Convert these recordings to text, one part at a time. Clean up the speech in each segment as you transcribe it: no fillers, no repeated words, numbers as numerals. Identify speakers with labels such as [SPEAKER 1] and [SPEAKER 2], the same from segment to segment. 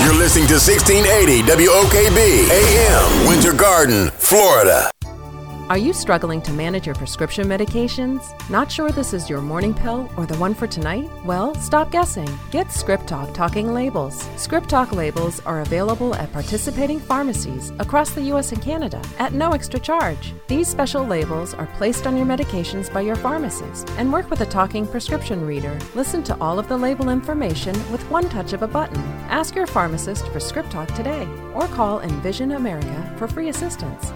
[SPEAKER 1] You're listening to 1680 WOKB AM, Winter Garden, Florida.
[SPEAKER 2] Are you struggling to manage your prescription medications? Not sure this is your morning pill or the one for tonight? Well, stop guessing. Get Script Talk Talking Labels. Script Talk labels are available at participating pharmacies across the U.S. and Canada at no extra charge. These special labels are placed on your medications by your pharmacist and work with a talking prescription reader. Listen to all of the label information with one touch of a button. Ask your pharmacist for Script Talk today or call Envision America for free assistance.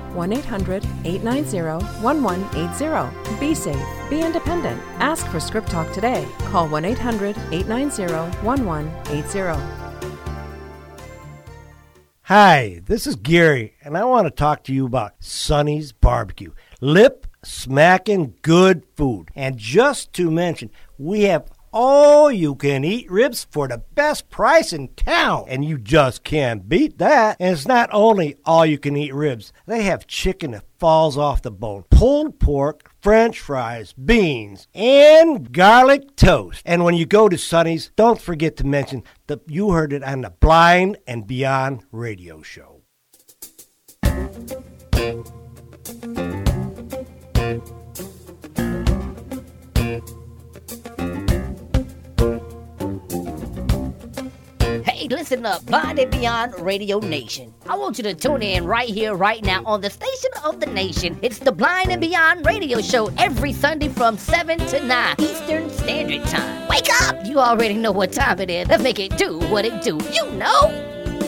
[SPEAKER 2] 1-800-890-1180. Be safe. Be independent. Ask for Script Talk today. Call 1-800-890-1180.
[SPEAKER 3] Hi, this is Gary, and I want to talk to you about Sonny's Barbecue. Lip-smacking good food. And just to mention, we have all-you-can-eat ribs for the best price in town. And you just can't beat that. And it's not only all-you-can-eat ribs. They have chicken that falls off the bone, pulled pork, French fries, beans, and garlic toast. And when you go to Sonny's, don't forget to mention that you heard it on the Blind and Beyond radio show.
[SPEAKER 4] Hey, listen up, Blind and Beyond Radio Nation. I want you to tune in right here, right now on the station of the nation. It's the Blind and Beyond Radio Show every Sunday from 7 to 9 Eastern Standard Time. Wake up! You already know what time it is. Let's make it do what it do. You know!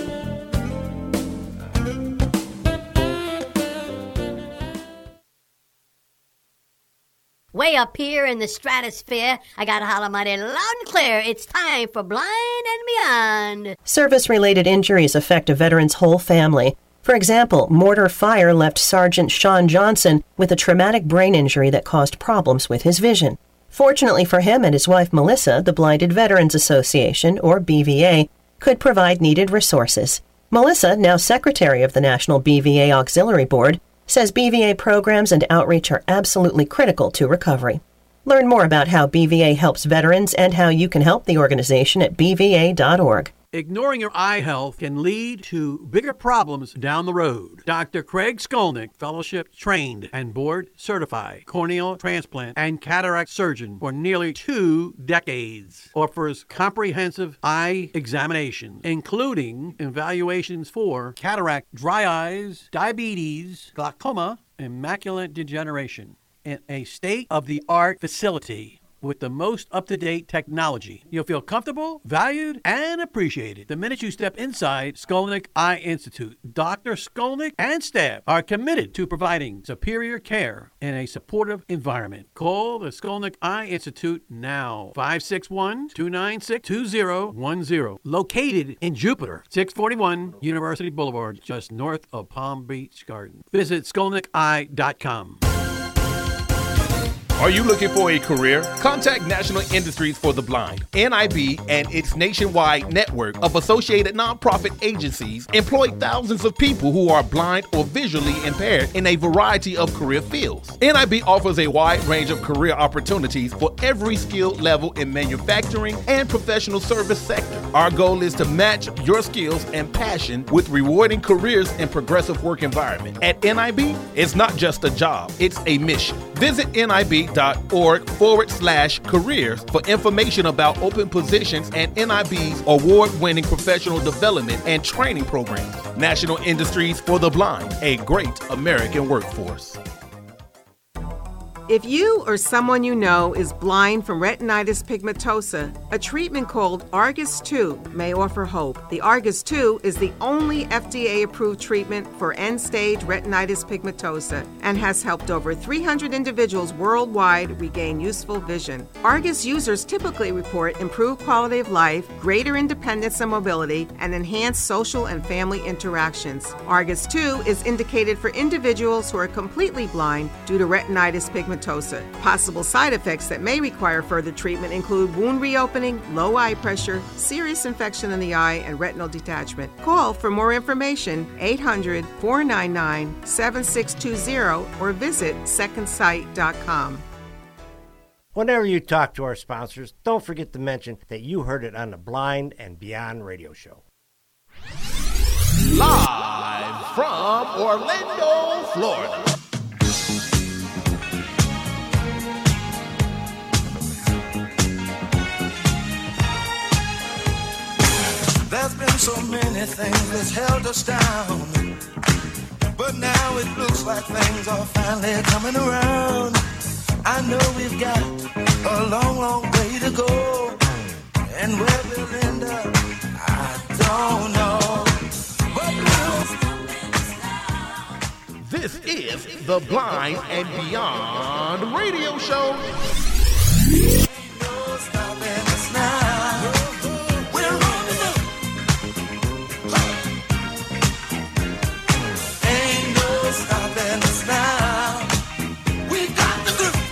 [SPEAKER 5] Way up here in the stratosphere, I gotta holler mighty loud and clear. It's time for Blind and Beyond.
[SPEAKER 6] Service-related injuries affect a veteran's whole family. For example, mortar fire left Sergeant Sean Johnson with a traumatic brain injury that caused problems with his vision. Fortunately for him and his wife Melissa, the Blinded Veterans Association, or BVA, could provide needed resources. Melissa, now secretary of the National BVA Auxiliary Board, says BVA programs and outreach are absolutely critical to recovery. Learn more about how BVA helps veterans and how you can help the organization at bva.org.
[SPEAKER 7] Ignoring your eye health can lead to bigger problems down the road. Dr. Craig Skolnick, fellowship trained and board certified corneal transplant and cataract surgeon for nearly 2 decades, offers comprehensive eye examination, including evaluations for cataract, dry eyes, diabetes, glaucoma, and macular degeneration in a state-of-the-art facility with the most up-to-date technology. You'll feel comfortable, valued, and appreciated the minute you step inside Skolnick Eye Institute. Dr. Skolnick and staff are committed to providing superior care in a supportive environment. Call the Skolnick Eye Institute now. 561-296-2010. Located in Jupiter, 641 University Boulevard, just north of Palm Beach Gardens. Visit skolnickeye.com.
[SPEAKER 8] Are you looking for a career? Contact National Industries for the Blind. NIB and its nationwide network of associated nonprofit agencies employ thousands of people who are blind or visually impaired in a variety of career fields. NIB offers a wide range of career opportunities for every skill level in manufacturing and professional service sector. Our goal is to match your skills and passion with rewarding careers in progressive work environment. At NIB, it's not just a job, it's a mission. Visit NIB.org/careers for information about open positions and NIB's award-winning professional development and training programs. National Industries for the Blind, a great American workforce.
[SPEAKER 9] If you or someone you know is blind from retinitis pigmentosa, a treatment called Argus 2 may offer hope. The Argus 2 is the only FDA-approved treatment for end-stage retinitis pigmentosa and has helped over 300 individuals worldwide regain useful vision. Argus users typically report improved quality of life, greater independence and mobility, and enhanced social and family interactions. Argus 2 is indicated for individuals who are completely blind due to retinitis pigmentosa. Possible side effects that may require further treatment include wound reopening, low eye pressure, serious infection in the eye, and retinal detachment. Call for more information 800-499-7620 or visit secondsight.com.
[SPEAKER 3] Whenever you talk to our sponsors, don't forget to mention that you heard it on the Blind and Beyond radio show.
[SPEAKER 8] Live from Orlando, Florida.
[SPEAKER 10] There's been so many things that's held us down, but now it looks like things are finally coming around. I know we've got a long, long way to go, and where we'll end up, I don't know. But
[SPEAKER 8] This is the Blind and Beyond radio show.
[SPEAKER 10] ain't no stopping us now. We're rolling up. Ain't no stopping us now. We got the groove.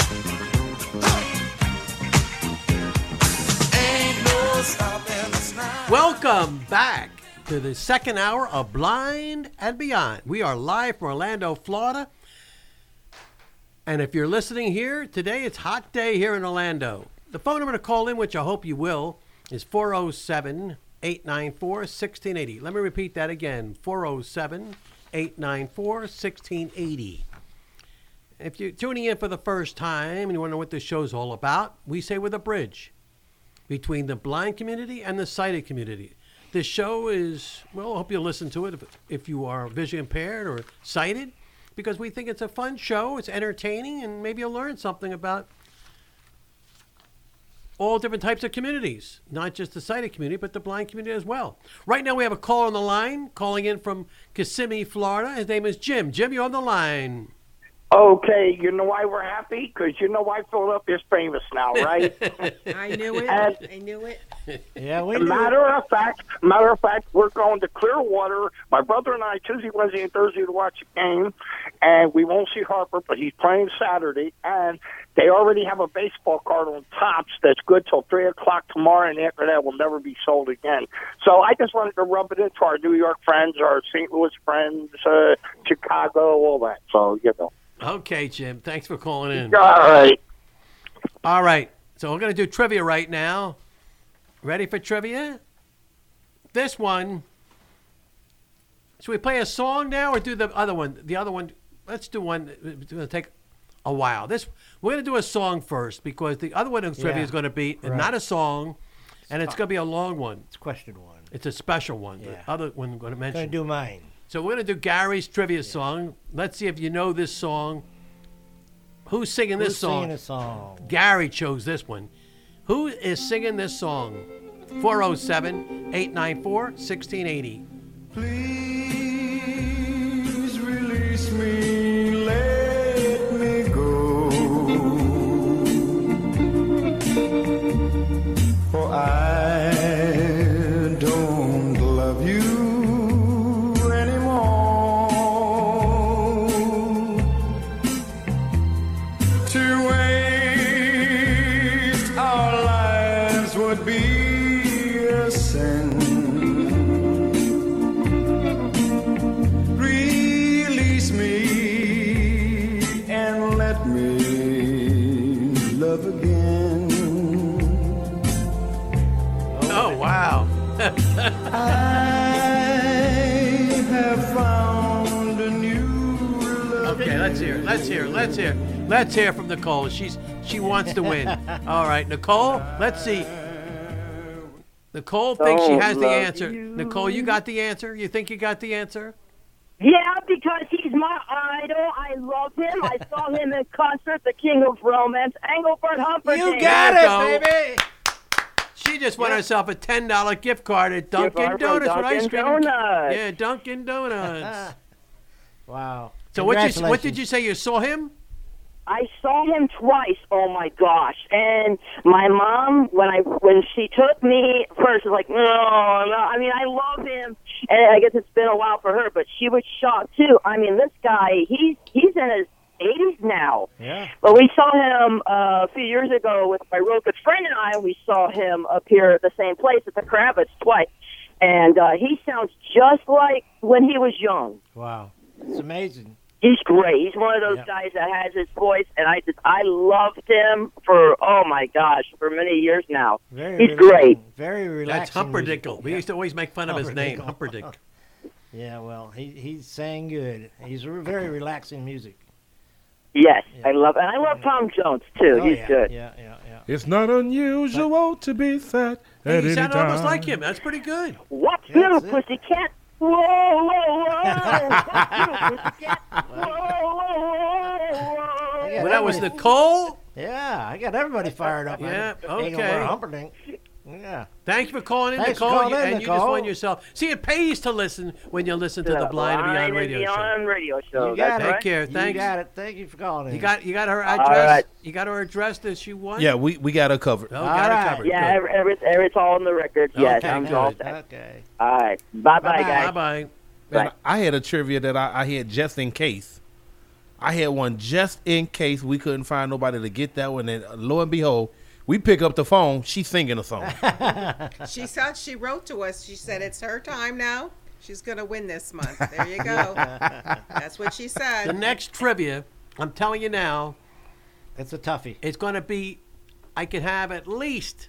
[SPEAKER 10] Ain't no stopping us now.
[SPEAKER 7] Welcome back to the second hour of Blind and Beyond. We are live from Orlando, Florida. And if you're listening here today, it's a hot day here in Orlando. The phone number to call in, which I hope you will, is 407-894-1680. Let me repeat that again, 407-894-1680. If you're tuning in for the first time and you want to know what this show's all about, we say we're the bridge between the blind community and the sighted community. This show is, well, I hope you'll listen to it if you are visually impaired or sighted, because we think it's a fun show, it's entertaining, and maybe you'll learn something about all different types of communities, not just the sighted community, but the blind community as well. Right now we have a caller on the line, calling in from Kissimmee, Florida. His name is Jim. Jim, you're on the line.
[SPEAKER 11] Okay, you know why we're happy? Because you know why Philadelphia's famous now, right?
[SPEAKER 9] I knew it.
[SPEAKER 11] And-
[SPEAKER 9] I knew it.
[SPEAKER 3] Yeah, we do.
[SPEAKER 11] Matter of fact, we're going to Clearwater. My brother and I, Tuesday, Wednesday, and Thursday to watch the game, and we won't see Harper, but he's playing Saturday, and they already have a baseball card on Topps that's good till 3 o'clock tomorrow, and after that will never be sold again. So I just wanted to rub it into our New York friends, our St. Louis friends, Chicago, all that. So, you know.
[SPEAKER 7] Okay, Jim. Thanks for calling in.
[SPEAKER 11] All right.
[SPEAKER 7] All right. So we're going to do trivia right now. Ready for trivia? This one. Should we play a song now or do the other one? The other one, let's do one. It's going to take a while. We're going to do a song first because the other one in trivia is going to be not a song, and it's going to be a long one.
[SPEAKER 3] It's question one.
[SPEAKER 7] It's a special one.
[SPEAKER 3] Yeah.
[SPEAKER 7] The other one I'm going to mention.
[SPEAKER 3] I'm going to do mine.
[SPEAKER 7] So we're going to do Gary's trivia song. Let's see if you know this song. Who's singing this song?
[SPEAKER 3] Singing a song?
[SPEAKER 7] Gary chose this one. Who is singing this song? 407-894-1680.
[SPEAKER 10] Please release me, let me go. For I don't love you anymore. To waste our lives would be a sin. Release me and let me love again.
[SPEAKER 7] Oh, wow.
[SPEAKER 10] I have found a new love.
[SPEAKER 7] Okay, let's hear it. Let's hear from Nicole. She wants to win. All right, Nicole, let's see. Nicole thinks she has the answer. Nicole, you got the answer? You think you got the answer?
[SPEAKER 12] Yeah, because he's my idol. I love him. I saw him in concert, the King of Romance, Engelbert Humperdinck.
[SPEAKER 3] You got it, baby.
[SPEAKER 7] She just won herself a $10 gift card at Dunkin' Donuts for ice cream.
[SPEAKER 12] Donuts.
[SPEAKER 7] Yeah, Dunkin' Donuts.
[SPEAKER 3] Wow.
[SPEAKER 7] So what did you say? You saw him?
[SPEAKER 12] I saw him twice. Oh my gosh! And my mom, when she took me first, was like, no. I mean, I love him, and I guess it's been a while for her, but she was shocked too. I mean, this guy, he's in his 80s now.
[SPEAKER 3] Yeah.
[SPEAKER 12] But we saw him a few years ago with my real good friend and I. We saw him appear at the same place at the Kravitz twice, and he sounds just like when he was young.
[SPEAKER 3] Wow. It's amazing.
[SPEAKER 12] He's great. He's one of those guys that has his voice, and I loved him for, oh my gosh, for many years now. He's great.
[SPEAKER 3] Very relaxing.
[SPEAKER 7] That's Humperdinck. We used to always make fun of his name, Humperdinck.
[SPEAKER 3] Yeah, well, he sang good. He's very relaxing music.
[SPEAKER 12] Yes, I love Tom Jones too.
[SPEAKER 3] Oh,
[SPEAKER 12] He's
[SPEAKER 3] yeah,
[SPEAKER 12] good.
[SPEAKER 3] Yeah.
[SPEAKER 8] It's not unusual to be fat
[SPEAKER 7] Hey,
[SPEAKER 8] at
[SPEAKER 7] you
[SPEAKER 8] any
[SPEAKER 7] sound
[SPEAKER 8] time.
[SPEAKER 7] almost like him. That's pretty good.
[SPEAKER 12] What's
[SPEAKER 3] That's
[SPEAKER 12] little
[SPEAKER 3] it.
[SPEAKER 12] pussycat? Whoa, whoa, whoa! What's little pussycat? Whoa, whoa, whoa!
[SPEAKER 3] Yeah,
[SPEAKER 7] Well, that was Nicole.
[SPEAKER 3] Yeah, I got everybody fired up.
[SPEAKER 7] Yeah,
[SPEAKER 3] Ain't gonna
[SPEAKER 7] okay.
[SPEAKER 3] wear a Humperdinck. Yeah.
[SPEAKER 7] Thank you for calling in,
[SPEAKER 3] Thanks for
[SPEAKER 7] Nicole.
[SPEAKER 3] calling in,
[SPEAKER 7] and you just
[SPEAKER 3] Nicole.
[SPEAKER 7] won yourself. See, it pays to listen when you listen to the Blind and Beyond radio show.
[SPEAKER 12] Beyond radio show.
[SPEAKER 3] You got
[SPEAKER 12] That's
[SPEAKER 3] it.
[SPEAKER 7] Take
[SPEAKER 12] right.
[SPEAKER 7] care.
[SPEAKER 3] You
[SPEAKER 7] Thanks.
[SPEAKER 3] got it. Thank you for calling in.
[SPEAKER 7] You got her
[SPEAKER 12] All
[SPEAKER 7] address.
[SPEAKER 12] right.
[SPEAKER 7] You got her address that she won.
[SPEAKER 8] Yeah, we got her covered.
[SPEAKER 7] Oh,
[SPEAKER 3] All
[SPEAKER 7] got
[SPEAKER 3] right.
[SPEAKER 7] it covered.
[SPEAKER 12] Yeah, it's all on the record. Yes,
[SPEAKER 7] Okay,
[SPEAKER 12] I'm
[SPEAKER 7] good.
[SPEAKER 12] all set.
[SPEAKER 3] Okay.
[SPEAKER 12] All right. Bye-bye,
[SPEAKER 3] Bye-bye.
[SPEAKER 12] guys.
[SPEAKER 7] Bye bye.
[SPEAKER 8] And I had a trivia that I had just in case. I had one just in case we couldn't find nobody to get that one. And lo and behold, we pick up the phone. She's singing a song.
[SPEAKER 9] She said she wrote to us. She said it's her time now. She's gonna win this month. There you go. That's what she said.
[SPEAKER 7] The next trivia, I'm telling you now,
[SPEAKER 3] It's a toughie.
[SPEAKER 7] it's going to be. I can have at least.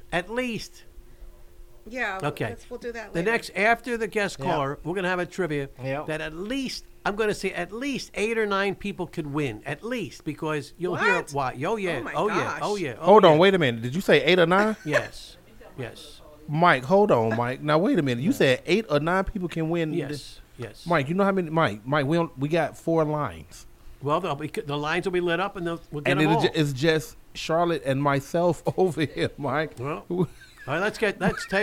[SPEAKER 9] Yeah.
[SPEAKER 7] Okay.
[SPEAKER 9] We'll do that
[SPEAKER 7] The
[SPEAKER 9] later.
[SPEAKER 7] next after the guest
[SPEAKER 3] Yeah.
[SPEAKER 7] caller, we're going to have a trivia
[SPEAKER 3] Yeah.
[SPEAKER 7] that at least I'm going to say at least 8 or 9 people could win. At least because you'll hear
[SPEAKER 9] What?
[SPEAKER 7] why. Oh yeah.
[SPEAKER 9] Oh, my
[SPEAKER 7] Oh yeah.
[SPEAKER 9] gosh.
[SPEAKER 7] Oh yeah. Oh,
[SPEAKER 8] Hold
[SPEAKER 7] yeah.
[SPEAKER 8] on, wait a minute. Did you say 8 or 9?
[SPEAKER 7] Yes. Yes.
[SPEAKER 8] Mike, hold on, Mike. Now wait a minute. You said 8 or 9 people can win.
[SPEAKER 7] Yes. Yes.
[SPEAKER 8] Mike, you know how many? Mike, we got 4 lines,
[SPEAKER 7] Well, the lines will be lit up, and we'll get
[SPEAKER 8] and
[SPEAKER 7] them all.
[SPEAKER 8] it's just Charlotte and myself over here, Mike.
[SPEAKER 7] Well, all right, let's take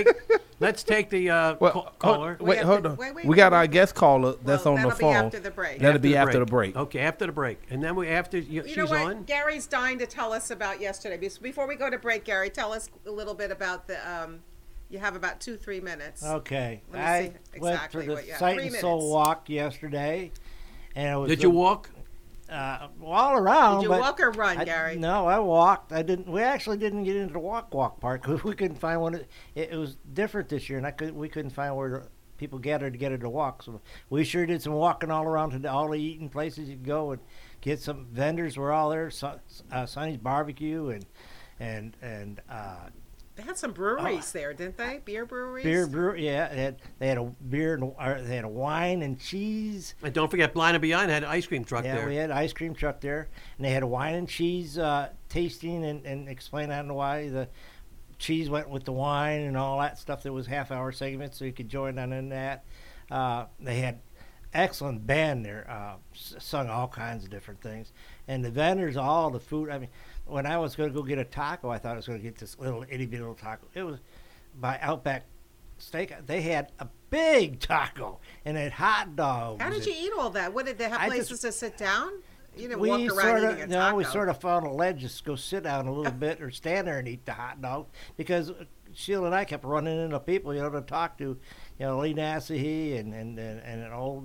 [SPEAKER 7] the caller.
[SPEAKER 8] Hold on.
[SPEAKER 9] wait,
[SPEAKER 8] We got
[SPEAKER 9] wait.
[SPEAKER 8] our guest caller that's on the
[SPEAKER 9] that'll be
[SPEAKER 8] phone.
[SPEAKER 9] after the break.
[SPEAKER 8] That'll be after the break.
[SPEAKER 7] Okay, after the break, and then
[SPEAKER 9] You
[SPEAKER 7] she's
[SPEAKER 9] know what?
[SPEAKER 7] on.
[SPEAKER 9] Gary's dying to tell us about yesterday. Before we go to break, Gary, tell us a little bit about the. You have about 2-3 minutes.
[SPEAKER 3] Okay.
[SPEAKER 9] Let me
[SPEAKER 3] I
[SPEAKER 9] see
[SPEAKER 3] went
[SPEAKER 9] exactly
[SPEAKER 3] for the
[SPEAKER 9] what you have.
[SPEAKER 3] Sight
[SPEAKER 9] 3
[SPEAKER 3] and
[SPEAKER 9] minutes.
[SPEAKER 3] Soul walk yesterday, and it was
[SPEAKER 7] Did you walk?
[SPEAKER 3] all around.
[SPEAKER 9] Did you
[SPEAKER 3] but
[SPEAKER 9] walk or run,
[SPEAKER 3] I-
[SPEAKER 9] Gary?
[SPEAKER 3] No, I walked. I didn't. We actually didn't get into the walk part because we couldn't find one. It was different this year, and we couldn't find where people gathered together to walk. So we sure did some walking all around to all the eating places you could go and get some vendors. Were all there. Sonny's Barbecue and
[SPEAKER 9] They had some breweries there, didn't they? Beer breweries.
[SPEAKER 3] beer brew. Yeah, they had a beer and they had a wine and cheese.
[SPEAKER 7] And don't forget, Blind and Beyond had an ice cream truck
[SPEAKER 3] Yeah,
[SPEAKER 7] there.
[SPEAKER 3] we had an ice cream truck there, and they had a wine and cheese tasting and explain on why the cheese went with the wine and all that stuff. There was half-hour segments, so you could join on in that. They had excellent band there, sung all kinds of different things, and the vendors, all the food. I mean, when I was going to go get a taco, I thought I was going to get this little itty-bitty little taco. It was by Outback Steak. They had a big taco and it had hot dogs.
[SPEAKER 9] How did
[SPEAKER 3] and-
[SPEAKER 9] you eat all that? What did they have
[SPEAKER 3] I
[SPEAKER 9] places to sit down? You didn't
[SPEAKER 3] we
[SPEAKER 9] walk around
[SPEAKER 3] sort
[SPEAKER 9] eating a
[SPEAKER 3] of
[SPEAKER 9] taco.
[SPEAKER 3] we sort of found a ledge just go sit down a little bit or stand there and eat the hot dog because Sheila and I kept running into people to talk to, Lee Nassahee and an old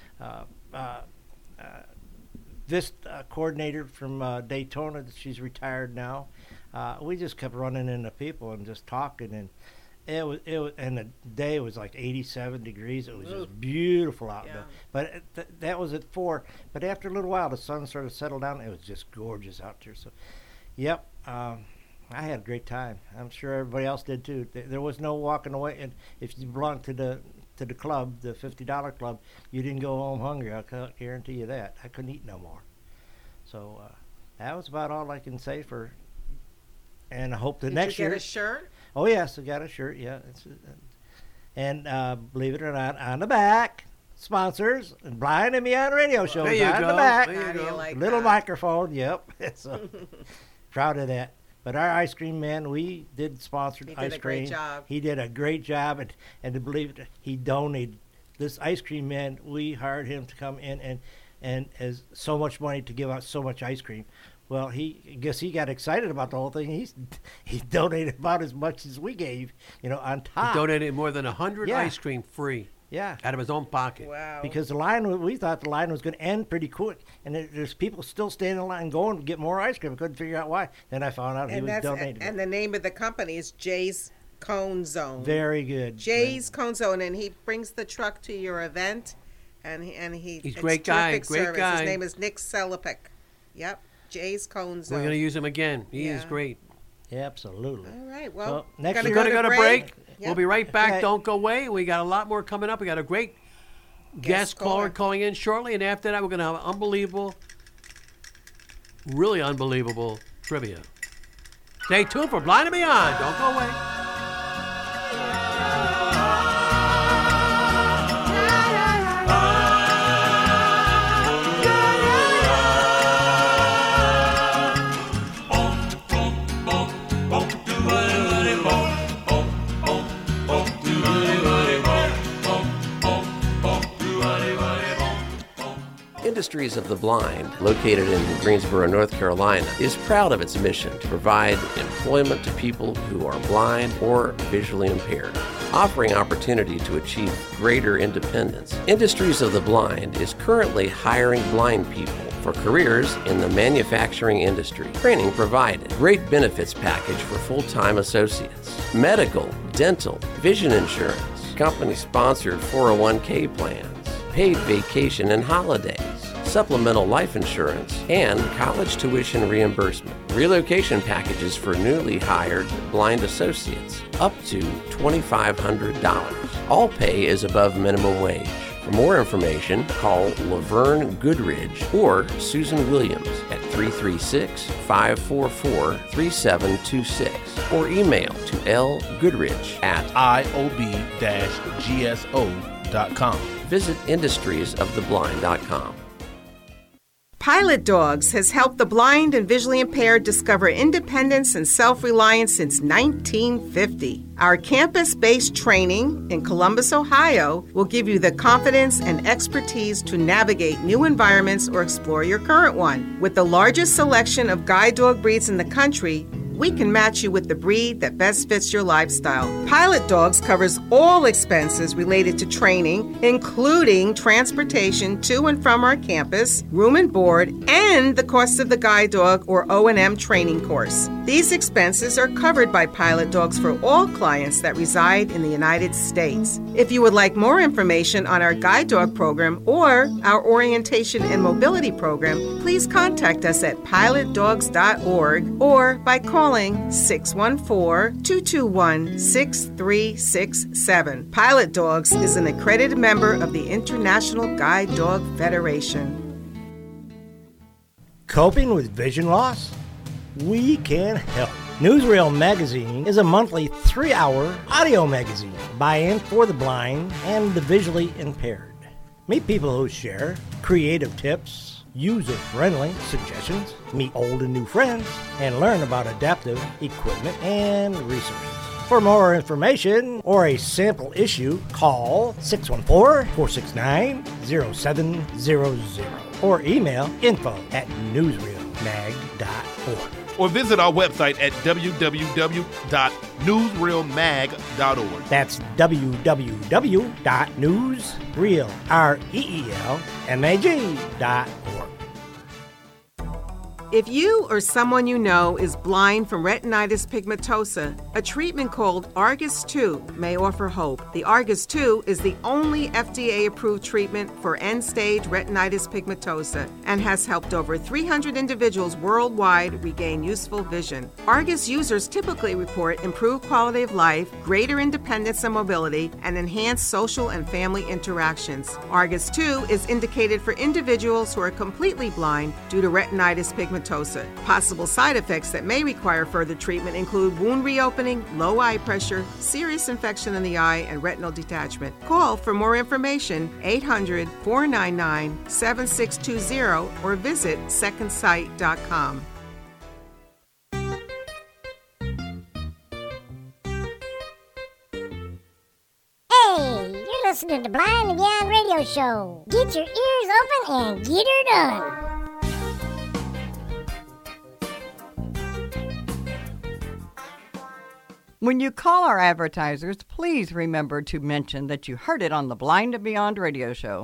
[SPEAKER 3] Vista coordinator from Daytona. She's retired now. We just kept running into people and just talking, and it was and the day was like 87 degrees. It was just beautiful out there. But that was at 4. But after a little while, the sun sort of settled down. It was just gorgeous out there. So, yep, I had a great time. I'm sure everybody else did too. There was no walking away, and if you belonged to the club, the $50 club, you didn't go home hungry. I can guarantee you that. I couldn't eat no more. So that was about all I can say for. And I hope the next year.
[SPEAKER 9] Did you get a shirt?
[SPEAKER 3] Oh yes, I got a shirt. Yeah, and believe it or not, on the back, sponsors and Blind and Beyond Radio Show
[SPEAKER 7] There you
[SPEAKER 3] on
[SPEAKER 7] go.
[SPEAKER 3] the back.
[SPEAKER 7] There you go.
[SPEAKER 9] Like
[SPEAKER 3] Little
[SPEAKER 9] that.
[SPEAKER 3] microphone. Yep. So proud of that. But our ice cream man, we did sponsored
[SPEAKER 9] He did
[SPEAKER 3] ice
[SPEAKER 9] a
[SPEAKER 3] cream.
[SPEAKER 9] great job.
[SPEAKER 3] He did a great job, and to believe it, he donated. This ice cream man, we hired him to come in and has so much money to give out so much ice cream. Well, I guess he got excited about the whole thing. He donated about as much as we gave, on top.
[SPEAKER 7] He donated more than 100
[SPEAKER 3] Yeah.
[SPEAKER 7] ice cream free.
[SPEAKER 3] Yeah.
[SPEAKER 7] Out of his own pocket.
[SPEAKER 9] Wow.
[SPEAKER 3] Because we thought the line was going to end pretty quick, and there's people still standing in line going to get more ice cream. I couldn't figure out why. Then I found out he was donating.
[SPEAKER 9] And the name of the company is Jay's Cone Zone.
[SPEAKER 3] Very good.
[SPEAKER 9] Jay's Cone Zone, and he brings the truck to your event, and he's
[SPEAKER 7] a great guy,
[SPEAKER 9] terrific
[SPEAKER 7] great
[SPEAKER 9] service.
[SPEAKER 7] guy.
[SPEAKER 9] His name is Nick Selipik. Yep, Jay's Cone Zone.
[SPEAKER 7] We're going to use him again. He is
[SPEAKER 9] Yeah.
[SPEAKER 7] great.
[SPEAKER 3] Yeah, absolutely.
[SPEAKER 9] All right. Well,
[SPEAKER 3] next
[SPEAKER 7] We're
[SPEAKER 3] year
[SPEAKER 7] going to go to break.
[SPEAKER 9] Yep.
[SPEAKER 7] We'll be right back.
[SPEAKER 3] Okay.
[SPEAKER 7] Don't go away. We got a lot more coming up. We got a great guest caller calling in shortly, and after that, we're going to have unbelievable, really unbelievable trivia. Stay tuned for Blind and Beyond. Don't go away.
[SPEAKER 13] Industries of the Blind, located in Greensboro, North Carolina, is proud of its mission to provide employment to people who are blind or visually impaired, offering opportunity to achieve greater independence. Industries of the Blind is currently hiring blind people for careers in the manufacturing industry. Training provided. Great benefits package for full-time associates. Medical, dental, vision insurance, company-sponsored 401k plans, paid vacation and holidays, supplemental life insurance, and college tuition reimbursement. Relocation packages for newly hired blind associates, up to $2,500. All pay is above minimum wage. For more information, call Laverne Goodridge or Susan Williams at 336-544-3726 or email to lgoodridge at
[SPEAKER 8] iob-gso.com.
[SPEAKER 13] Visit industriesoftheblind.com.
[SPEAKER 9] Pilot Dogs has helped the blind and visually impaired discover independence and self-reliance since 1950. Our campus-based training in Columbus, Ohio will give you the confidence and expertise to navigate new environments or explore your current one. With the largest selection of guide dog breeds in the country, we can match you with the breed that best fits your lifestyle. Pilot Dogs covers all expenses related to training, including transportation to and from our campus, room and board, and the cost of the guide dog or O&M training course. These expenses are covered by Pilot Dogs for all clients that reside in the United States. If you would like more information on our guide dog program or our orientation and mobility program, please contact us at pilotdogs.org or by calling 614-221-6367. Pilot Dogs is an accredited member of the International Guide Dog Federation.
[SPEAKER 3] Coping with vision loss? We can help. Newsreel Magazine is a monthly 3-hour audio magazine by and for the blind and the visually impaired. Meet people who share creative tips, user-friendly suggestions, meet old and new friends, and learn about adaptive equipment and resources. For more information or a sample issue, call 614-469-0700 or email info@newsreelmag.org.
[SPEAKER 8] Or visit our website at www.newsreelmag.org.
[SPEAKER 3] That's www.newsreelmag.org.
[SPEAKER 9] If you or someone you know is blind from retinitis pigmentosa, a treatment called Argus 2 may offer hope. The Argus 2 is the only FDA-approved treatment for end-stage retinitis pigmentosa and has helped over 300 individuals worldwide regain useful vision. Argus users typically report improved quality of life, greater independence and mobility, and enhanced social and family interactions. Argus 2 is indicated for individuals who are completely blind due to retinitis pigmentosa. Possible side effects that may require further treatment include wound reopening, low eye pressure, serious infection in the eye, and retinal detachment. Call for more information 800-499-7620 or visit secondsight.com.
[SPEAKER 14] Hey, you're listening to Blind and Beyond Radio Show. Get your ears open and get her done.
[SPEAKER 15] When you call our advertisers, please remember to mention that you heard it on the Blind and Beyond Radio Show.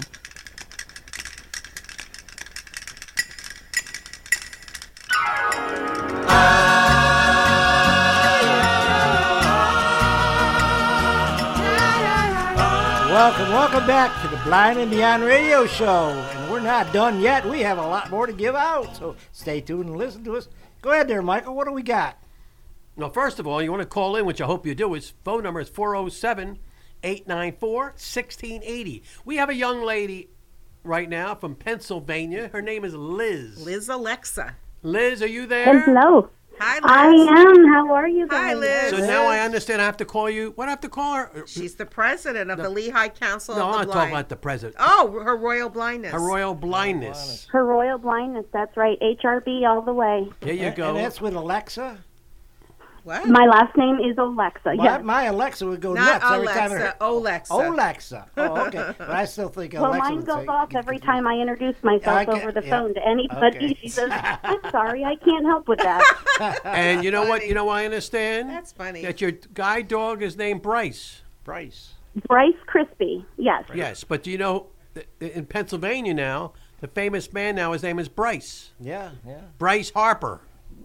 [SPEAKER 3] Welcome back to the Blind and Beyond Radio Show. And we're not done yet. We have a lot more to give out, so stay tuned and listen to us. Go ahead there, Michael. What do we got?
[SPEAKER 7] Now, first of all, you want to call in, which I hope you do. His phone number is 407 894-1680. We have a young lady right now from Pennsylvania. Her name is Liz.
[SPEAKER 9] Liz Alexa.
[SPEAKER 7] Liz, are you there?
[SPEAKER 16] Hello.
[SPEAKER 9] Hi, Liz.
[SPEAKER 16] I am. How are you guys?
[SPEAKER 9] Hi, Liz.
[SPEAKER 7] So now I understand I have to call you. What do I have to call her?
[SPEAKER 9] She's the president of the Lehigh Council
[SPEAKER 7] No,
[SPEAKER 9] of the
[SPEAKER 7] I'm not
[SPEAKER 9] Blind.
[SPEAKER 7] talking about the president.
[SPEAKER 9] Oh, her royal blindness.
[SPEAKER 7] Her royal blindness.
[SPEAKER 16] Her royal blindness. That's right. HRB all the way.
[SPEAKER 7] There you go.
[SPEAKER 3] And that's with Alexa?
[SPEAKER 9] What?
[SPEAKER 16] My last name is Alexa. Yes.
[SPEAKER 3] My Alexa would go
[SPEAKER 9] Not
[SPEAKER 3] nuts every time.
[SPEAKER 9] Alexa, Alexa.
[SPEAKER 3] Alexa. Oh, okay. But I still think
[SPEAKER 16] Well,
[SPEAKER 3] Alexa
[SPEAKER 16] mine
[SPEAKER 3] would
[SPEAKER 16] goes
[SPEAKER 3] say,
[SPEAKER 16] off every time I introduce myself over the phone to anybody.
[SPEAKER 3] Okay.
[SPEAKER 16] She says, "I'm sorry, I can't help with that."
[SPEAKER 7] And you know what? You know what I understand?
[SPEAKER 9] That's funny.
[SPEAKER 7] That your guide dog is named Bryce.
[SPEAKER 3] Bryce.
[SPEAKER 16] Bryce Crispy. Yes.
[SPEAKER 7] Yes, but do you know, in Pennsylvania now, the famous man now, his name is Bryce.
[SPEAKER 3] Yeah, yeah.
[SPEAKER 7] Bryce Harper.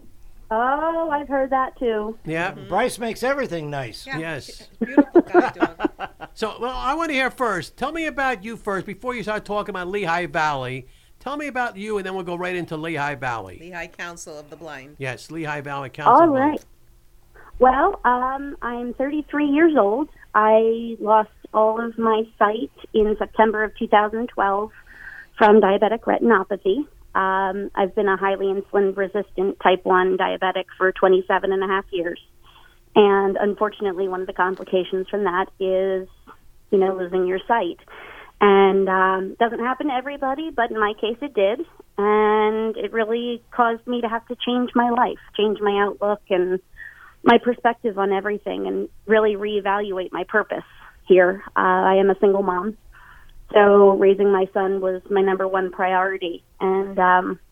[SPEAKER 16] Oh, I've heard that too.
[SPEAKER 7] Yeah.
[SPEAKER 3] Bryce makes everything nice.
[SPEAKER 9] Yeah.
[SPEAKER 7] Yes.
[SPEAKER 9] Beautiful guide dog.
[SPEAKER 7] So, well, I want to hear first. Tell me about you first before you start talking about Lehigh Valley. Tell me about you, and then we'll go right into Lehigh Valley.
[SPEAKER 9] Lehigh Council of the Blind.
[SPEAKER 7] Yes, Lehigh Valley Council.
[SPEAKER 16] All right. Well, I'm 33 years old. I lost all of my sight in September of 2012 from diabetic retinopathy. I've been a highly insulin-resistant type 1 diabetic for 27 and a half years. And unfortunately, one of the complications from that is, losing your sight. And doesn't happen to everybody, but in my case it did. And it really caused me to have to change my life, change my outlook and my perspective on everything, and really reevaluate my purpose here. I am a single mom. So raising my son was my number one priority. And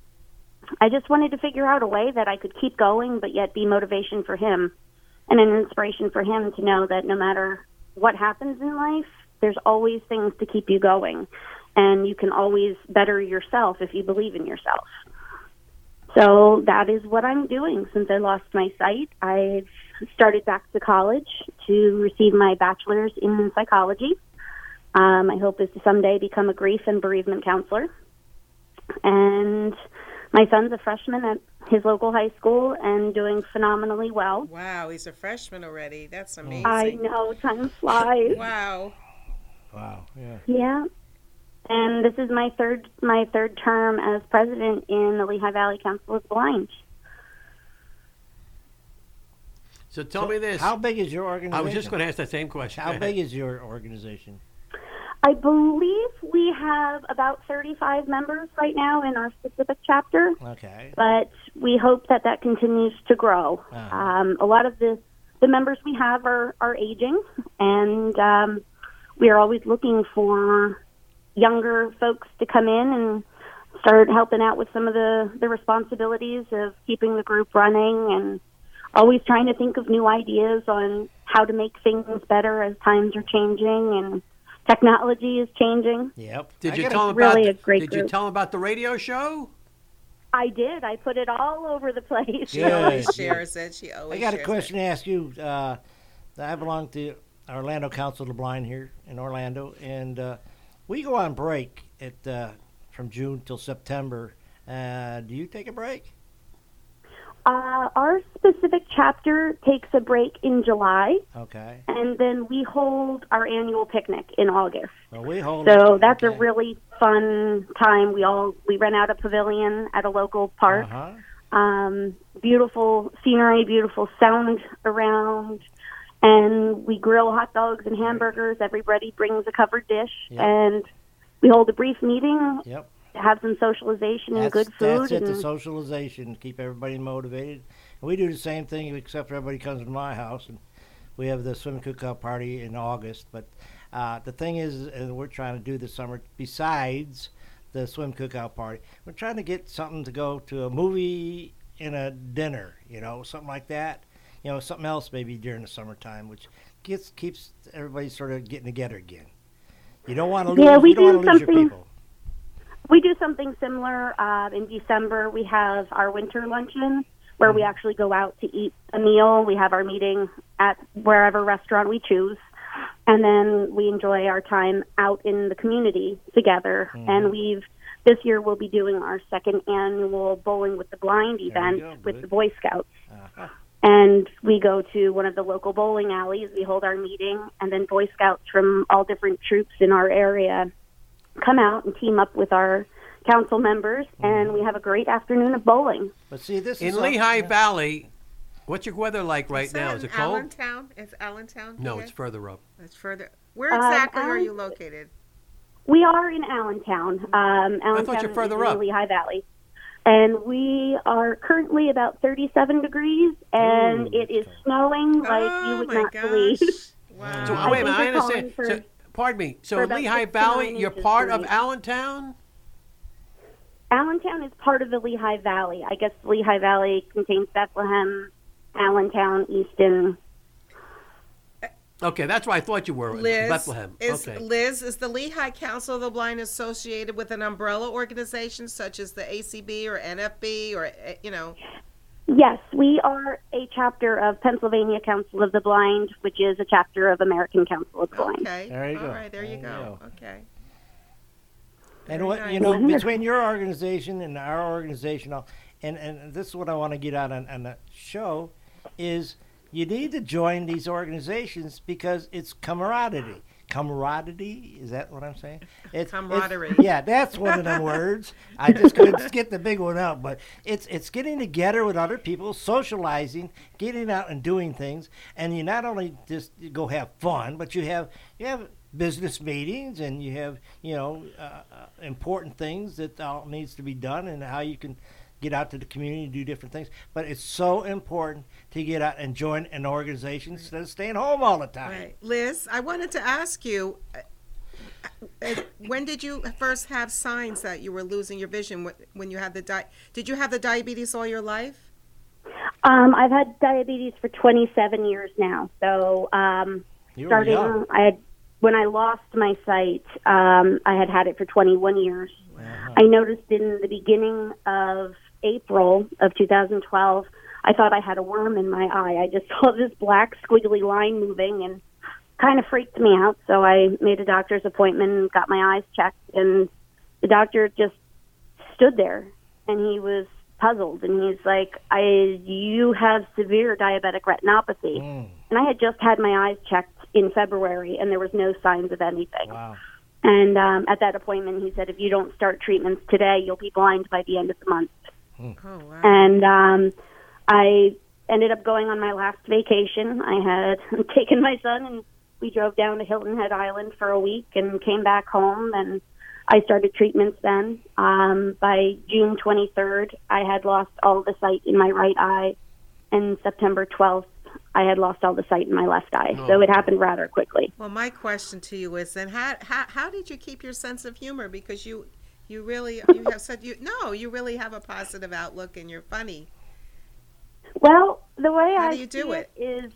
[SPEAKER 16] I just wanted to figure out a way that I could keep going, but yet be motivation for him and an inspiration for him to know that no matter what happens in life, there's always things to keep you going. And you can always better yourself if you believe in yourself. So that is what I'm doing since I lost my sight. I've started back to college to receive my bachelor's in psychology. My hope is to someday become a grief and bereavement counselor. And my son's a freshman at his local high school and doing phenomenally well.
[SPEAKER 9] Wow, he's a freshman already. That's amazing.
[SPEAKER 16] I know, time flies.
[SPEAKER 9] Wow.
[SPEAKER 3] Wow, yeah.
[SPEAKER 16] Yeah. And this is my third term as president in the Lehigh Valley Council of the Blind.
[SPEAKER 7] So tell me this.
[SPEAKER 3] How big is your organization?
[SPEAKER 7] I was just going to ask that same question.
[SPEAKER 3] How big is your organization?
[SPEAKER 16] I believe we have about 35 members right now in our specific chapter.
[SPEAKER 3] Okay.
[SPEAKER 16] But we hope that continues to grow. A lot of the members we have are aging, and we are always looking for younger folks to come in and start helping out with some of the responsibilities of keeping the group running, and always trying to think of new ideas on how to make things better as times are changing and technology is changing.
[SPEAKER 7] Yep. Did you
[SPEAKER 16] tell them
[SPEAKER 7] about the radio show?
[SPEAKER 16] I did. I put it all over the place.
[SPEAKER 9] She always shares it. She always
[SPEAKER 3] I got a
[SPEAKER 9] shares
[SPEAKER 3] question to ask you. I belong to Orlando Council of the Blind here in Orlando, and we go on break from June till September. Do you take a break?
[SPEAKER 16] Our specific chapter takes a break in July.
[SPEAKER 3] Okay.
[SPEAKER 16] And then we hold our annual picnic in August.
[SPEAKER 3] Well,
[SPEAKER 16] So that's a really fun time. We rent out a pavilion at a local park. Beautiful scenery, beautiful sound around. And we grill hot dogs and hamburgers. Everybody brings a covered dish.
[SPEAKER 3] Yep.
[SPEAKER 16] And we hold a brief meeting.
[SPEAKER 3] Yep.
[SPEAKER 16] Have some socialization and good food.
[SPEAKER 3] That's it, the
[SPEAKER 16] and
[SPEAKER 3] socialization, keep everybody motivated. And we do the same thing, except everybody comes to my house, and we have the swim cookout party in August. But the thing is, and we're trying to do this summer, besides the swim cookout party, we're trying to get something to go to a movie and a dinner, something like that. Something else maybe during the summertime, which keeps everybody sort of getting together again. You don't want to lose, you don't want to lose your people.
[SPEAKER 16] We do something similar. In December, we have our winter luncheon where we actually go out to eat a meal. We have our meeting at wherever restaurant we choose. And then we enjoy our time out in the community together. And this year we'll be doing our second annual Bowling with the Blind event with the Boy Scouts. And we go to one of the local bowling alleys. We hold our meeting, and then Boy Scouts from all different troops in our area come out and team up with our council members, and we have a great afternoon of bowling.
[SPEAKER 3] But see, this
[SPEAKER 7] in
[SPEAKER 3] is
[SPEAKER 7] Lehigh Valley. What's your weather like right now? Is it cold?
[SPEAKER 9] Allentown? Is Allentown?
[SPEAKER 7] No,
[SPEAKER 9] here?
[SPEAKER 7] it's further up.
[SPEAKER 9] It's further. Where exactly are you located?
[SPEAKER 16] We are in Allentown. Allentown
[SPEAKER 7] thought you're further
[SPEAKER 16] is in
[SPEAKER 7] up.
[SPEAKER 16] the Lehigh Valley. And we are currently about 37 degrees, and it is snowing like you would not believe.
[SPEAKER 9] Wow.
[SPEAKER 7] So wait a minute, I understand. So, pardon me. So
[SPEAKER 16] about
[SPEAKER 7] Lehigh
[SPEAKER 16] 6 to 9
[SPEAKER 7] Valley, you're
[SPEAKER 16] inches
[SPEAKER 7] part of
[SPEAKER 16] tonight.
[SPEAKER 7] Allentown?
[SPEAKER 16] Allentown is part of the Lehigh Valley. I guess the Lehigh Valley contains Bethlehem, Allentown, Easton.
[SPEAKER 7] Okay, that's where I thought you were.
[SPEAKER 9] Liz,
[SPEAKER 7] Bethlehem.
[SPEAKER 9] Is
[SPEAKER 7] Okay.
[SPEAKER 9] the Lehigh Council of the Blind associated with an umbrella organization such as the ACB or NFB or,
[SPEAKER 16] Yes, we are a chapter of Pennsylvania Council of the Blind, which is a chapter of American Council of the Blind.
[SPEAKER 9] Okay.
[SPEAKER 3] There you
[SPEAKER 9] All
[SPEAKER 3] go.
[SPEAKER 9] right, there you
[SPEAKER 3] There you
[SPEAKER 9] go.
[SPEAKER 3] go.
[SPEAKER 9] Okay.
[SPEAKER 3] And
[SPEAKER 9] Very
[SPEAKER 3] what
[SPEAKER 9] nice.
[SPEAKER 3] you know, between your organization and our organization, and this is what I want to get out on the show, is you need to join these organizations because it's camaraderie. Camaraderie, is that what I'm saying? It's
[SPEAKER 9] Camaraderie.
[SPEAKER 3] Yeah, that's one of them words. I just couldn't get the big one out, but it's getting together with other people, socializing, getting out and doing things, and you not only just go have fun, but you have business meetings, and you have important things that all needs to be done, and how you can get out to the community and do different things. But it's so important to get out and join an organization instead of staying home all the time.
[SPEAKER 9] Right. Liz, I wanted to ask you, when did you first have signs that you were losing your vision? When you had did you have the diabetes all your life?
[SPEAKER 16] I've had diabetes for 27 years now. So
[SPEAKER 3] You were young.
[SPEAKER 16] when I lost my sight, I had it for 21 years. I noticed in the beginning of April of 2012, I thought I had a worm in my eye. I just saw this black squiggly line moving and kind of freaked me out. So I made a doctor's appointment and got my eyes checked. And the doctor just stood there, and he was puzzled. And he's like, you have severe diabetic retinopathy. And I had just had my eyes checked in February, and there was no signs of anything.
[SPEAKER 3] Wow.
[SPEAKER 16] And at that appointment, he said, if you don't start treatments today, you'll be blind by the end of the month.
[SPEAKER 9] Oh, wow.
[SPEAKER 16] And I ended up going on my last vacation. I had taken my son, and we drove down to Hilton Head Island for a week and came back home, and I started treatments then. By June 23rd, I had lost all the sight in my right eye, and September 12th, I had lost all the sight in my left eye. So it happened rather quickly.
[SPEAKER 9] Well, my question to you is then, how did you keep your sense of humor? Because you really have a positive outlook, and you're funny.
[SPEAKER 16] Well, the way
[SPEAKER 9] How
[SPEAKER 16] I
[SPEAKER 9] do you do
[SPEAKER 16] see
[SPEAKER 9] it?
[SPEAKER 16] is,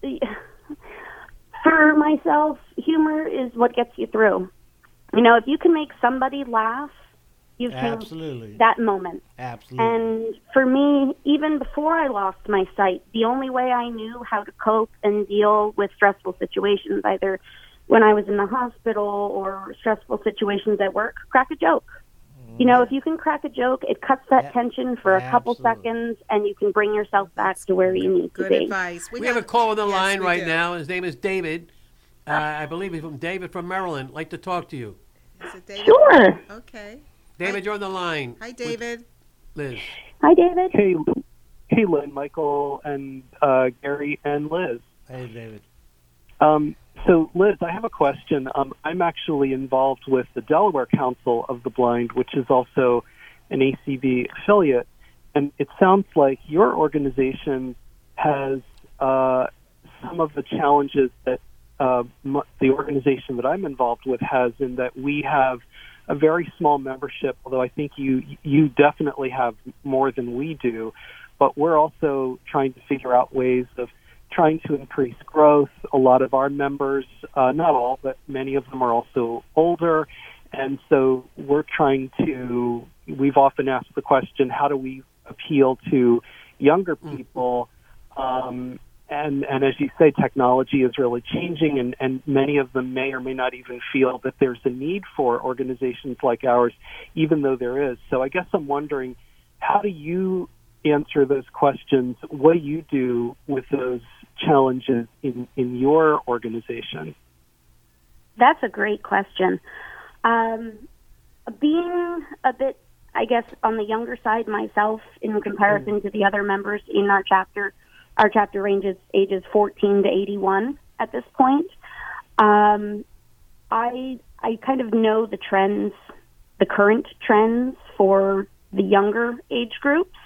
[SPEAKER 16] for myself, humor is what gets you through. If you can make somebody laugh, you've changed
[SPEAKER 3] Absolutely.
[SPEAKER 16] that moment.
[SPEAKER 3] Absolutely.
[SPEAKER 16] And for me, even before I lost my sight, the only way I knew how to cope and deal with stressful situations, either when I was in the hospital or stressful situations at work, crack a joke. If you can crack a joke, it cuts that tension for a couple seconds, and you can bring yourself back to where you need to
[SPEAKER 9] Good
[SPEAKER 16] be.
[SPEAKER 9] advice.
[SPEAKER 7] We have a call on the line
[SPEAKER 9] we
[SPEAKER 7] right
[SPEAKER 9] do.
[SPEAKER 7] now. His name is David. I believe he's from David from Maryland. Like to talk to you.
[SPEAKER 9] Is it David?
[SPEAKER 16] Sure.
[SPEAKER 9] Okay.
[SPEAKER 7] David, you're on the line.
[SPEAKER 9] Hi, David.
[SPEAKER 7] Liz.
[SPEAKER 16] Hi, David.
[SPEAKER 17] Hey, Lynn, Michael, and Gary, and Liz.
[SPEAKER 3] Hey, David.
[SPEAKER 17] So, Liz, I have a question. I'm actually involved with the Delaware Council of the Blind, which is also an ACB affiliate, and it sounds like your organization has some of the challenges that the organization that I'm involved with has, in that we have a very small membership, although I think you definitely have more than we do, but we're also trying to figure out ways of trying to increase growth. A lot of our members, not all, but many of them are also older, and so we've often asked the question, how do we appeal to younger people? And as you say, technology is really changing, and many of them may or may not even feel that there's a need for organizations like ours, even though there is. So I guess I'm wondering, how do you answer those questions, what do you do with those challenges in your organization?
[SPEAKER 16] That's a great question. Being a bit, I guess, on the younger side myself in comparison to the other members in our chapter ranges ages 14 to 81 at this point. I kind of know the trends, the current trends for the younger age groups.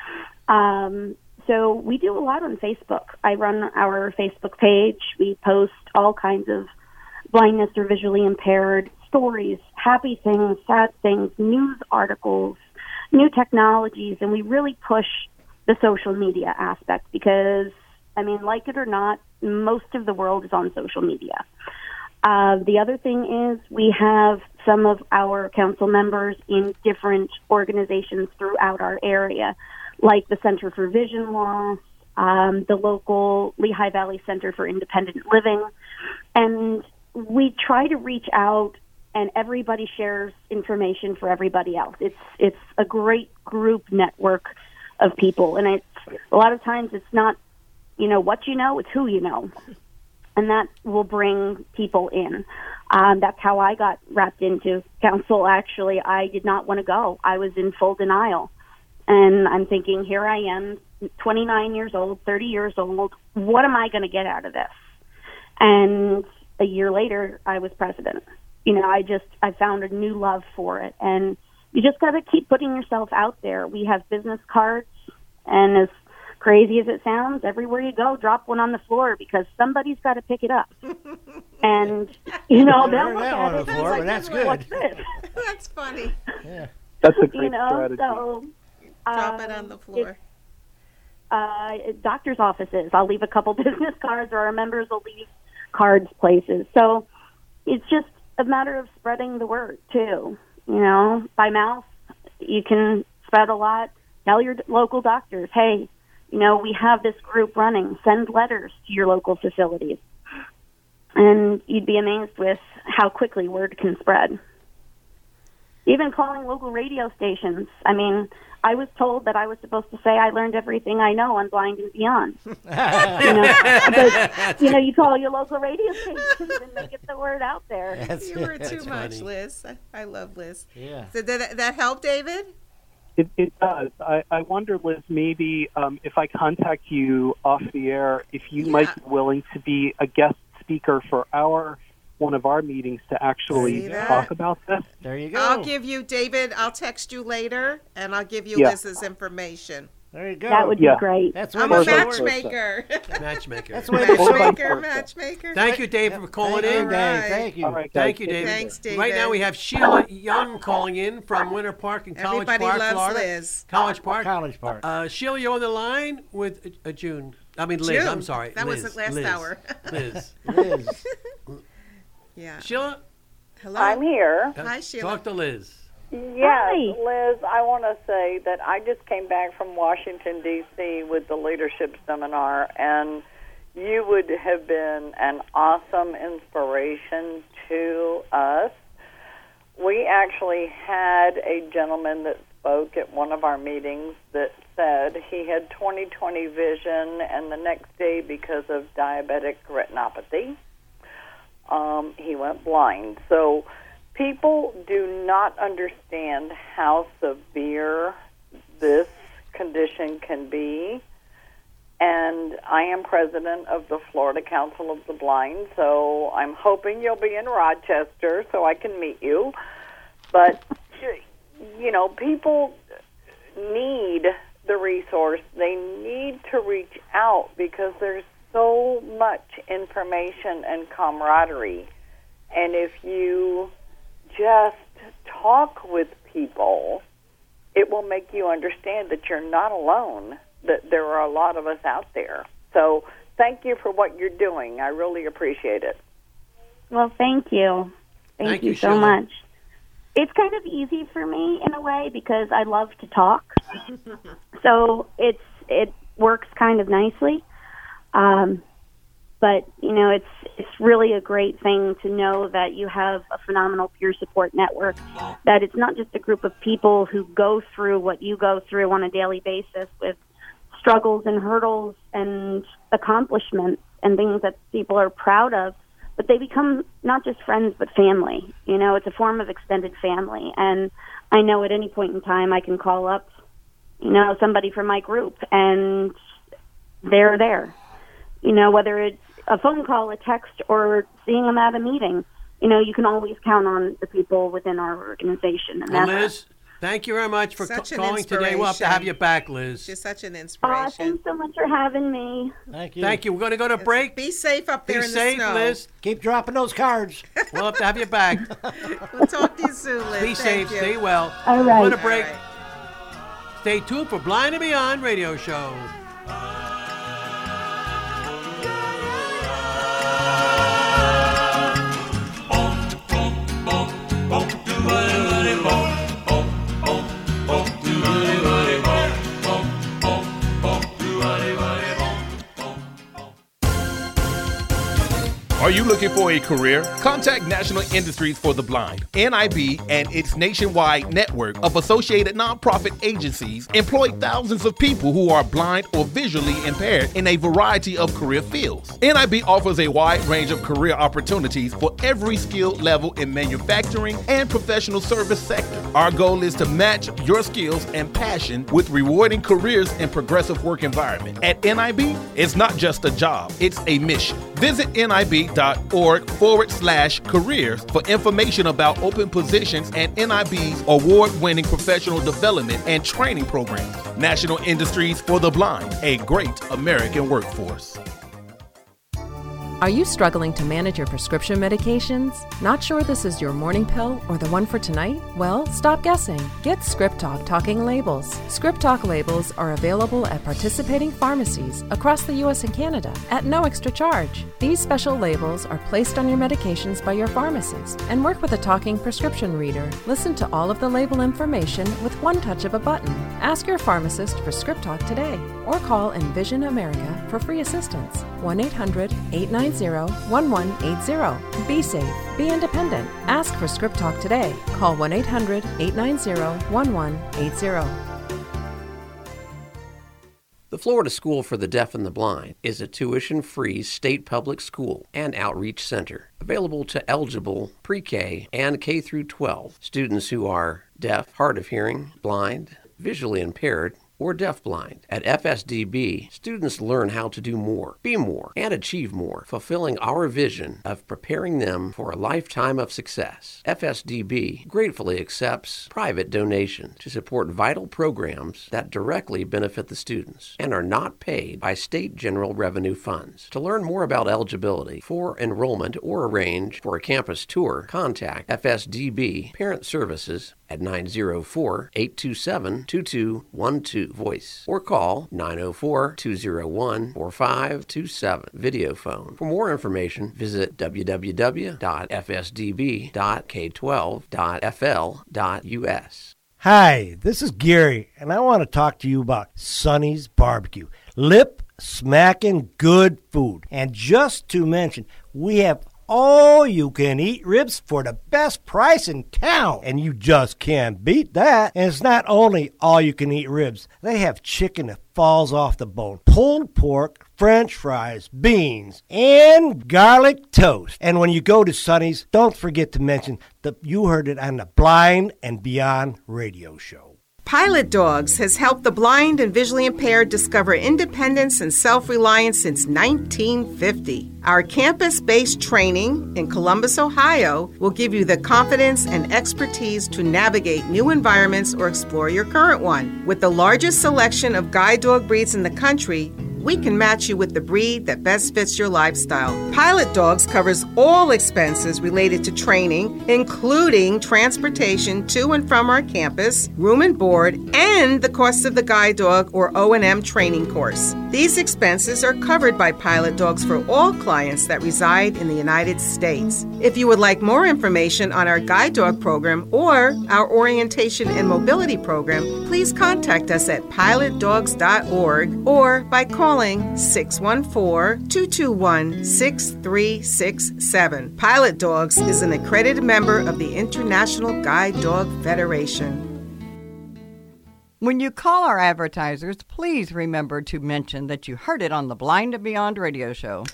[SPEAKER 16] So we do a lot on Facebook. I run our Facebook page. We post all kinds of blindness or visually impaired stories, happy things, sad things, news articles, new technologies, and we really push the social media aspect because, I mean, like it or not, most of the world is on social media. The other thing is we have some of our council members in different organizations throughout our area, like the Center for Vision Loss, the local Lehigh Valley Center for Independent Living, and we try to reach out, and everybody shares information for everybody else. It's a great group network of people, and it's a lot of times it's not, what you know, it's who you know, and that will bring people in. That's how I got wrapped into council. Actually, I did not want to go. I was in full denial, and I'm thinking, here I am, 29 years old, 30 years old. What am I going to get out of this? And a year later, I was president. I found a new love for it, and you just got to keep putting yourself out there. We have business cards, and as crazy as it sounds, everywhere you go, drop one on the floor because somebody's got to pick it up. And they'll look at it.
[SPEAKER 3] Floor, but that's good.
[SPEAKER 16] What's this?
[SPEAKER 9] That's funny.
[SPEAKER 3] Yeah,
[SPEAKER 17] that's a great strategy.
[SPEAKER 16] So
[SPEAKER 9] drop it on the floor.
[SPEAKER 16] Doctors' offices. I'll leave a couple business cards, or our members will leave cards places. So it's just a matter of spreading the word too. By mouth, you can spread a lot. Tell your local doctors, hey, we have this group running. Send letters to your local facilities. And you'd be amazed with how quickly word can spread. Even calling local radio stations. I mean, I was told that I was supposed to say I learned everything I know on Blind and Beyond. But, you call your local radio stations and they get the word out there.
[SPEAKER 9] You were too much, Liz. I love Liz.
[SPEAKER 3] Yeah.
[SPEAKER 9] So did that help, David?
[SPEAKER 17] It does. I wonder, Liz, maybe if I contact you off the air, if you might be willing to be a guest speaker for one of our meetings to actually talk about this.
[SPEAKER 3] There you go.
[SPEAKER 9] I'll give you, David, I'll text you later, and I'll give you Liz's information.
[SPEAKER 3] There you go.
[SPEAKER 16] That would be great.
[SPEAKER 3] That's
[SPEAKER 9] I'm a matchmaker.
[SPEAKER 7] Matchmaker.
[SPEAKER 3] That's what it is.
[SPEAKER 9] Matchmaker.
[SPEAKER 7] Thank you, Dave, for calling in.
[SPEAKER 3] Thank you.
[SPEAKER 17] All right,
[SPEAKER 7] Thank you, David.
[SPEAKER 9] Thanks, David.
[SPEAKER 7] Right now we have Sheila Young calling in from Winter Park in College
[SPEAKER 9] Everybody
[SPEAKER 7] Park,
[SPEAKER 9] loves
[SPEAKER 7] Florida.
[SPEAKER 9] Liz.
[SPEAKER 7] College Park.
[SPEAKER 3] College Park.
[SPEAKER 7] Sheila, you're on the line with Liz.
[SPEAKER 9] June.
[SPEAKER 7] I'm sorry.
[SPEAKER 9] That
[SPEAKER 7] Liz.
[SPEAKER 9] was the last hour.
[SPEAKER 7] Liz.
[SPEAKER 9] Yeah.
[SPEAKER 7] Sheila?
[SPEAKER 9] Hello.
[SPEAKER 18] I'm here.
[SPEAKER 9] Hi, Sheila.
[SPEAKER 7] Talk to Liz.
[SPEAKER 18] Yes,
[SPEAKER 16] Hi.
[SPEAKER 18] Liz, I want to say that I just came back from Washington, D.C. with the leadership seminar, and you would have been an awesome inspiration to us. We actually had a gentleman that spoke at one of our meetings that said he had 20/20 vision, and the next day, because of diabetic retinopathy, he went blind. So people do not understand how severe this condition can be. And I am president of the Florida Council of the Blind, so I'm hoping you'll be in Rochester so I can meet you. But, people need the resource. They need to reach out because there's so much information and camaraderie. And if you just talk with people, it will make you understand that you're not alone, that there are a lot of us out there. So thank you for what you're doing. I really appreciate it.
[SPEAKER 16] Well, thank you. Thank you so
[SPEAKER 7] Sheila.
[SPEAKER 16] much. It's kind of easy for me in a way because I love to talk. So it works kind of nicely. But But, you know, it's really a great thing to know that you have a phenomenal peer support network, that it's not just a group of people who go through what you go through on a daily basis with struggles and hurdles and accomplishments and things that people are proud of, but they become not just friends but family. You know, it's a form of extended family. And I know at any point in time I can call up, you know, somebody from my group and they're there. You know, whether it's a phone call, a text, or seeing them at a meeting, you know, you can always count on the people within our organization. And
[SPEAKER 7] well, Liz, thank you very much for calling today. We'll have to have you back, Liz.
[SPEAKER 9] You're such an inspiration.
[SPEAKER 16] Thanks so much for having me.
[SPEAKER 3] Thank you.
[SPEAKER 7] Thank you. We're going to go to break.
[SPEAKER 9] Be safe up there in the snow.
[SPEAKER 7] Be safe, Liz.
[SPEAKER 3] Keep dropping those cards.
[SPEAKER 7] We'll have to have you back.
[SPEAKER 9] We'll talk to you soon, Liz.
[SPEAKER 7] Be safe. Stay well.
[SPEAKER 16] All right.
[SPEAKER 7] We're going to break. Stay tuned for Blind and Beyond Radio Show.
[SPEAKER 8] Are you looking for a career? Contact National Industries for the Blind. NIB and its nationwide network of associated nonprofit agencies employ thousands of people who are blind or visually impaired in a variety of career fields. NIB offers a wide range of career opportunities for every skill level in manufacturing and professional service sector. Our goal is to match your skills and passion with rewarding careers and progressive work environment. At NIB, it's not just a job, it's a mission. Visit NIB.org/careers for information about open positions and NIB's award-winning professional development and training programs. National Industries for the Blind, a great American workforce.
[SPEAKER 2] Are you struggling to manage your prescription medications? Not sure this is your morning pill or the one for tonight? Well, stop guessing. Get Script Talk Talking Labels. Script Talk labels are available at participating pharmacies across the U.S. and Canada at no extra charge. These special labels are placed on your medications by your pharmacist and work with a talking prescription reader. Listen to all of the label information with one touch of a button. Ask your pharmacist for Script Talk today or call Envision America for free assistance. 1-800-890-1180. Be safe. Be independent. Ask for Script Talk today. Call 1-800-890-1180.
[SPEAKER 13] The Florida School for the Deaf and the Blind is a tuition-free state public school and outreach center available to eligible pre-K and K-12 students who are deaf, hard of hearing, blind, visually impaired, or deafblind. At FSDB, students learn how to do more, be more, and achieve more, fulfilling our vision of preparing them for a lifetime of success. FSDB gratefully accepts private donations to support vital programs that directly benefit the students and are not paid by state general revenue funds. To learn more about eligibility for enrollment or arrange for a campus tour, contact FSDB Parent Services at 904-827-2212 voice or call 904-201-4527 video phone. For more information, visit www.fsdb.k12.fl.us.
[SPEAKER 3] Hi, this is Gary, and I want to talk to you about Sonny's Barbecue. Lip smacking good food. And just to mention, we have all-you-can-eat ribs for the best price in town. And you just can't beat that. And it's not only all-you-can-eat ribs. They have chicken that falls off the bone, pulled pork, French fries, beans, and garlic toast. And when you go to Sonny's, don't forget to mention that you heard it on the Blind and Beyond radio show.
[SPEAKER 9] Pilot Dogs has helped the blind and visually impaired discover independence and self-reliance since 1950. Our campus-based training in Columbus, Ohio will give you the confidence and expertise to navigate new environments or explore your current one. With the largest selection of guide dog breeds in the country, we can match you with the breed that best fits your lifestyle. Pilot Dogs covers all expenses related to training, including transportation to and from our campus, room and board, and the cost of the guide dog or O&M training course. These expenses are covered by Pilot Dogs for all clients that reside in the United States. If you would like more information on our guide dog program or our orientation and mobility program, please contact us at pilotdogs.org or by calling calling 614-221-6367. Pilot Dogs is an accredited member of the International Guide Dog Federation.
[SPEAKER 15] When you call our advertisers, please remember to mention that you heard it on the Blind and Beyond radio show.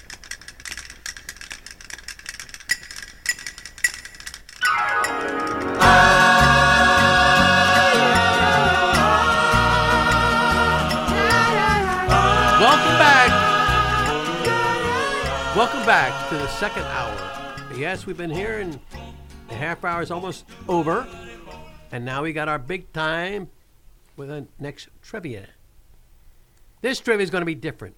[SPEAKER 7] Welcome back to the second hour. Yes, we've been here and the half hour is almost over. And now we got our big time with the next trivia. This trivia is going to be different.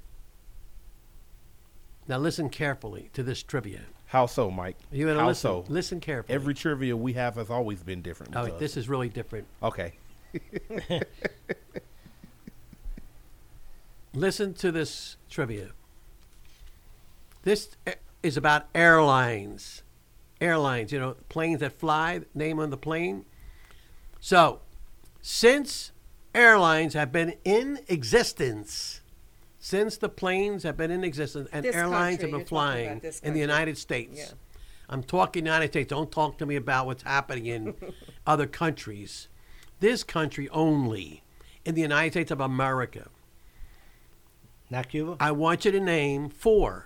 [SPEAKER 7] Now listen carefully to this trivia.
[SPEAKER 8] How so, Mike?
[SPEAKER 7] You're going to listen.
[SPEAKER 8] So?
[SPEAKER 7] Listen carefully.
[SPEAKER 8] Every trivia we have has always been different.
[SPEAKER 7] Oh, this is really different.
[SPEAKER 8] Okay.
[SPEAKER 7] Listen to this trivia. This is about airlines. Airlines, you know, planes that fly, name on the plane. So, since airlines have been in existence, since the planes have been in existence and
[SPEAKER 9] This
[SPEAKER 7] airlines
[SPEAKER 9] country,
[SPEAKER 7] have been
[SPEAKER 9] you're talking
[SPEAKER 7] flying
[SPEAKER 9] about this
[SPEAKER 7] in the
[SPEAKER 9] country.
[SPEAKER 7] United States.
[SPEAKER 9] Yeah.
[SPEAKER 7] I'm talking United States. Don't talk to me about what's happening in other countries. This country only, in the United States of America.
[SPEAKER 3] Not Cuba?
[SPEAKER 7] I want you to name four.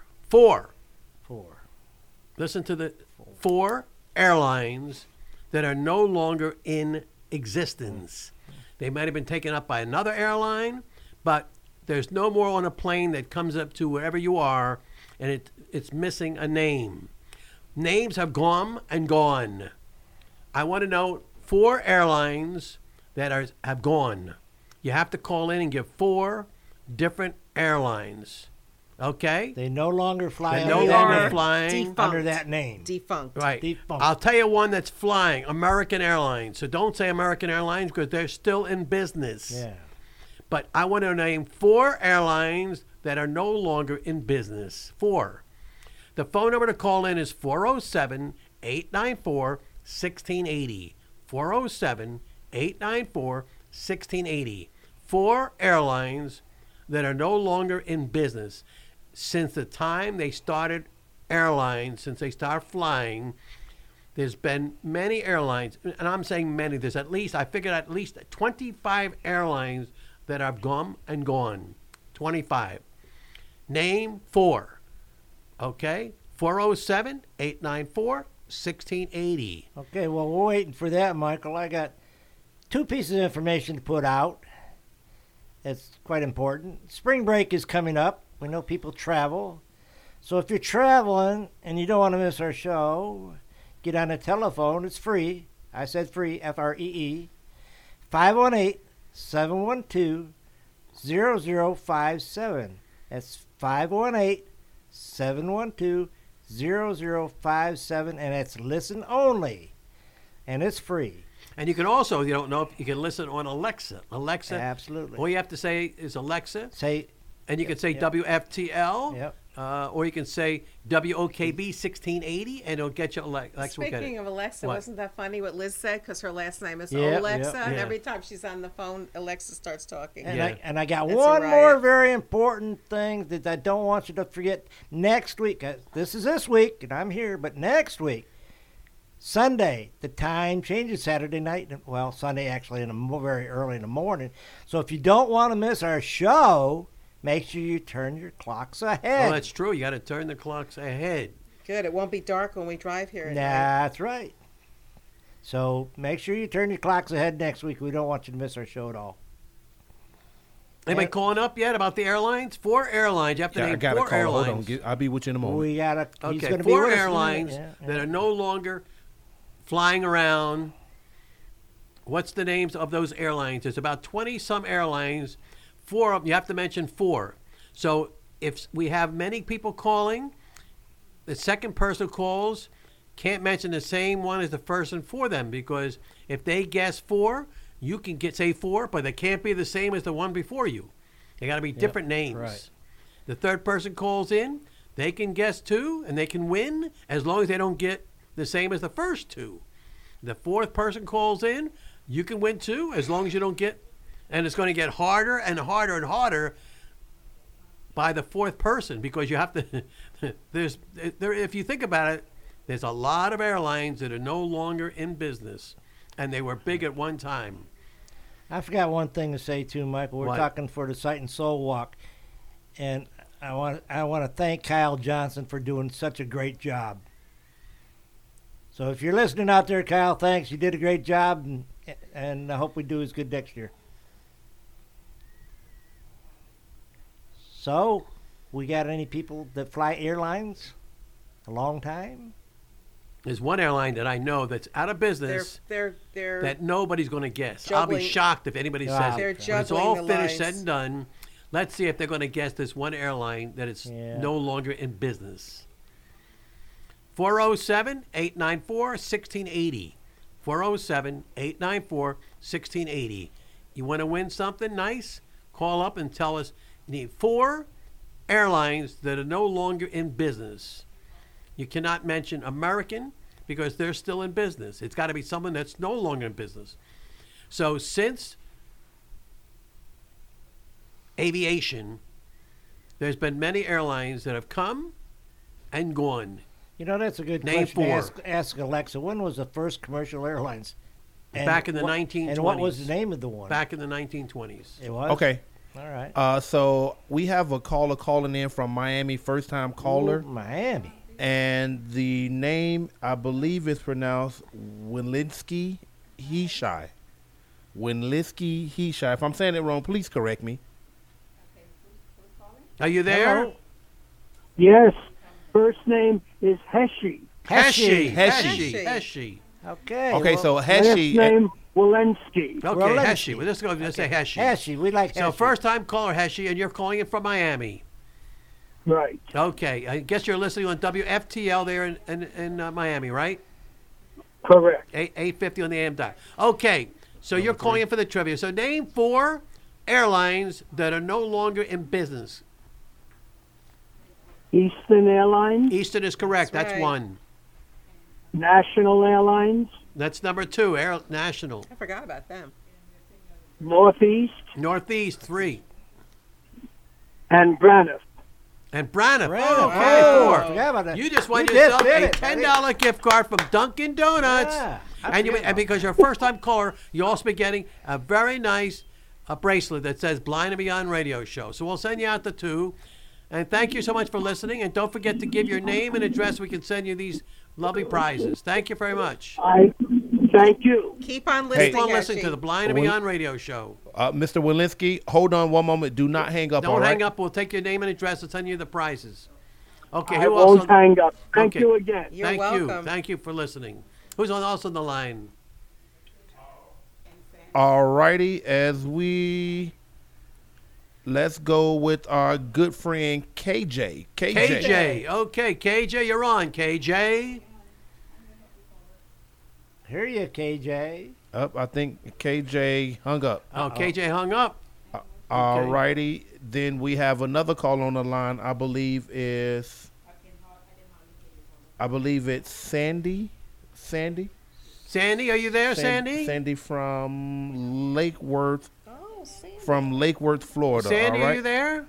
[SPEAKER 7] Listen to the four airlines that are no longer in existence. They might have been taken up by another airline, but there's no more on a plane that comes up to wherever you are, and it's missing a name. Names have come and gone. I want to know four airlines that have gone. You have to call in and give four different airlines. Okay?
[SPEAKER 3] They no longer fly.
[SPEAKER 7] They're no longer flying
[SPEAKER 9] Defunct.
[SPEAKER 3] under that name.
[SPEAKER 9] Defunct.
[SPEAKER 7] Right.
[SPEAKER 3] Defunct.
[SPEAKER 7] I'll tell you one that's flying, American Airlines. So don't say American Airlines because they're still in business.
[SPEAKER 3] Yeah.
[SPEAKER 7] But I want to name four airlines that are no longer in business. Four. The phone number to call in is 407-894-1680. 407-894-1680. Four airlines that are no longer in business. Since the time they started airlines, since they started flying, there's been many airlines, and I'm saying many, there's I figured at least 25 airlines that have come and gone. 25. Name four. Okay? 407-894-1680.
[SPEAKER 3] Okay, well, we're waiting for that, Michael. I got two pieces of information to put out. It's quite important. Spring break is coming up. We know people travel. So if you're traveling and you don't want to miss our show, get on the telephone. It's free. I said free, F-R-E-E. 518-712-0057. That's 518-712-0057, and it's listen only. And it's free.
[SPEAKER 7] And you can also, you don't know, if you can listen on Alexa. Alexa.
[SPEAKER 3] Absolutely.
[SPEAKER 7] All you have to say is Alexa.
[SPEAKER 3] Say.
[SPEAKER 7] And you can say WFTL.
[SPEAKER 3] Yep.
[SPEAKER 7] Or you can say WOKB 1680, and it'll get you Alexa.
[SPEAKER 9] Speaking of Alexa, wasn't that funny what Liz said? Because her last name is
[SPEAKER 3] Yep,
[SPEAKER 9] Alexa,
[SPEAKER 3] yep,
[SPEAKER 9] and
[SPEAKER 3] yeah.
[SPEAKER 9] every time she's on the phone, Alexa starts talking.
[SPEAKER 3] And I got
[SPEAKER 9] That's
[SPEAKER 3] one
[SPEAKER 9] right.
[SPEAKER 3] more very important thing that I don't want you to forget. Next week, this is this week, and I'm here, but next week, Sunday, the time changes Saturday night. Well, Sunday actually very early in the morning. So if you don't want to miss our show, make sure you turn your clocks ahead.
[SPEAKER 7] Oh, that's true. You got to turn the clocks ahead.
[SPEAKER 9] Good. It won't be dark when we drive here.
[SPEAKER 3] That's right. So make sure you turn your clocks ahead next week. We don't want you to miss our show at all.
[SPEAKER 7] Anybody calling up yet about the airlines? Four airlines. You have to name
[SPEAKER 8] I got a
[SPEAKER 7] four
[SPEAKER 8] call.
[SPEAKER 7] airlines.
[SPEAKER 8] Hold on. I'll be with you in a moment.
[SPEAKER 3] We got to.
[SPEAKER 7] Okay,
[SPEAKER 3] gonna
[SPEAKER 7] four
[SPEAKER 3] be with us in a
[SPEAKER 7] airlines
[SPEAKER 3] minute. Yeah,
[SPEAKER 7] that are no longer flying around. What's the names of those airlines? There's about 20-some airlines. Four of them. You have to mention four. So if we have many people calling, the second person who calls can't mention the same one as the person for them, because if they guess four, you can say four, but they can't be the same as the one before you. They got to be different names.
[SPEAKER 3] right.
[SPEAKER 7] The third person calls in, they can guess two, and they can win as long as they don't get the same as the first two. The fourth person calls in, you can win too, as long as you don't get, and it's going to get harder and harder and harder by the fourth person because you have to. If you think about it, there's a lot of airlines that are no longer in business, and they were big at one time.
[SPEAKER 3] I forgot one thing to say too, Michael. We're talking for the Sight and Soul Walk, and I want to thank Kyle Johnson for doing such a great job. So if you're listening out there, Kyle, thanks. You did a great job, and I hope we do as good next year. So, we got any people that fly airlines a long time?
[SPEAKER 7] There's one airline that I know that's out of business
[SPEAKER 9] They're
[SPEAKER 7] that nobody's going to guess. I'll be
[SPEAKER 9] juggling-
[SPEAKER 7] shocked if anybody says
[SPEAKER 9] They're
[SPEAKER 7] it. When it's all
[SPEAKER 9] juggling the
[SPEAKER 7] finished, said
[SPEAKER 9] lines.
[SPEAKER 7] and done, let's see if they're going to guess this one airline that is no longer in business. 407-894-1680. 407-894-1680. You want to win something nice? Call up and tell us you need 4 airlines that are no longer in business. You cannot mention American because they're still in business. It's got to be someone that's no longer in business. So since aviation, there's been many airlines that have come and gone.
[SPEAKER 3] You know, that's a good
[SPEAKER 7] Name
[SPEAKER 3] question
[SPEAKER 7] 4.
[SPEAKER 3] to ask Alexa. When was the first commercial airlines?
[SPEAKER 7] Back in the 1920s.
[SPEAKER 3] And what was the name of the one?
[SPEAKER 7] Back in the 1920s.
[SPEAKER 3] It was?
[SPEAKER 8] Okay.
[SPEAKER 3] All right.
[SPEAKER 8] So we have a caller calling in from Miami, first-time caller.
[SPEAKER 3] Ooh, Miami.
[SPEAKER 8] And the name, I believe, is pronounced Winlinsky Heshai. Winlinsky Heshai. If I'm saying it wrong, please correct me.
[SPEAKER 7] Are you there?
[SPEAKER 3] Hello?
[SPEAKER 19] Yes. First name is Heshi.
[SPEAKER 7] Heshi.
[SPEAKER 3] Okay.
[SPEAKER 8] Okay,
[SPEAKER 3] well,
[SPEAKER 8] so Heshi.
[SPEAKER 19] Last name Walensky.
[SPEAKER 7] Okay, Heshi. Well, let's go. Let's say Heshi.
[SPEAKER 3] Heshi. We like
[SPEAKER 7] So
[SPEAKER 3] Heshi.
[SPEAKER 7] first-time caller Heshi, and you're calling in from Miami.
[SPEAKER 19] Right.
[SPEAKER 7] Okay. I guess you're listening on WFTL there in Miami, right?
[SPEAKER 19] Correct.
[SPEAKER 7] 850 on the AM dial. Okay. So you're calling in for the trivia. So name 4 airlines that are no longer in business.
[SPEAKER 19] Eastern Airlines.
[SPEAKER 7] Eastern is correct. That's
[SPEAKER 9] right.
[SPEAKER 7] 1.
[SPEAKER 19] National Airlines.
[SPEAKER 7] That's number 2. Air National.
[SPEAKER 9] I forgot about them.
[SPEAKER 19] Northeast.
[SPEAKER 7] Northeast 3.
[SPEAKER 19] And Braniff.
[SPEAKER 7] And Braniff.
[SPEAKER 3] Braniff.
[SPEAKER 7] Okay,
[SPEAKER 3] Oh,
[SPEAKER 7] 4.
[SPEAKER 3] I forgot about that.
[SPEAKER 7] You just won
[SPEAKER 3] You
[SPEAKER 7] yourself
[SPEAKER 3] did
[SPEAKER 7] a
[SPEAKER 3] it.
[SPEAKER 7] $10 gift card from Dunkin' Donuts.
[SPEAKER 3] Yeah,
[SPEAKER 7] and because you're a first-time caller, you'll also be getting a very nice bracelet that says Blind and Beyond Radio Show. So we'll send you out the 2. And thank you so much for listening. And don't forget to give your name and address. We can send you these lovely prizes. Thank you very much.
[SPEAKER 19] Thank you.
[SPEAKER 9] Keep on listening.
[SPEAKER 7] Keep on listening to
[SPEAKER 9] Heshi.
[SPEAKER 7] the Blind and Beyond Radio Show.
[SPEAKER 8] Mr. Walensky, hold on one moment. Do not hang up.
[SPEAKER 7] Don't
[SPEAKER 8] all right?
[SPEAKER 7] hang up. We'll take your name and address and send you the prizes. Okay.
[SPEAKER 19] I
[SPEAKER 7] Who
[SPEAKER 19] won't
[SPEAKER 7] else?
[SPEAKER 19] hang up. Thank
[SPEAKER 7] Okay.
[SPEAKER 19] you again.
[SPEAKER 9] You're
[SPEAKER 7] Thank you.
[SPEAKER 9] welcome.
[SPEAKER 7] Thank you for listening. Who's also on the line?
[SPEAKER 8] All righty. Let's go with our good friend KJ.
[SPEAKER 7] KJ. Okay, KJ, you're on. KJ.
[SPEAKER 3] Hear you, KJ.
[SPEAKER 8] I think KJ hung up.
[SPEAKER 7] Oh, KJ hung up.
[SPEAKER 8] All righty. Then we have another call on the line. I believe it's Sandy. Sandy,
[SPEAKER 7] are you there, Sandy?
[SPEAKER 8] Sandy from Lake Worth. From Lake Worth, Florida.
[SPEAKER 7] Sandy,
[SPEAKER 8] all right?
[SPEAKER 7] are you there?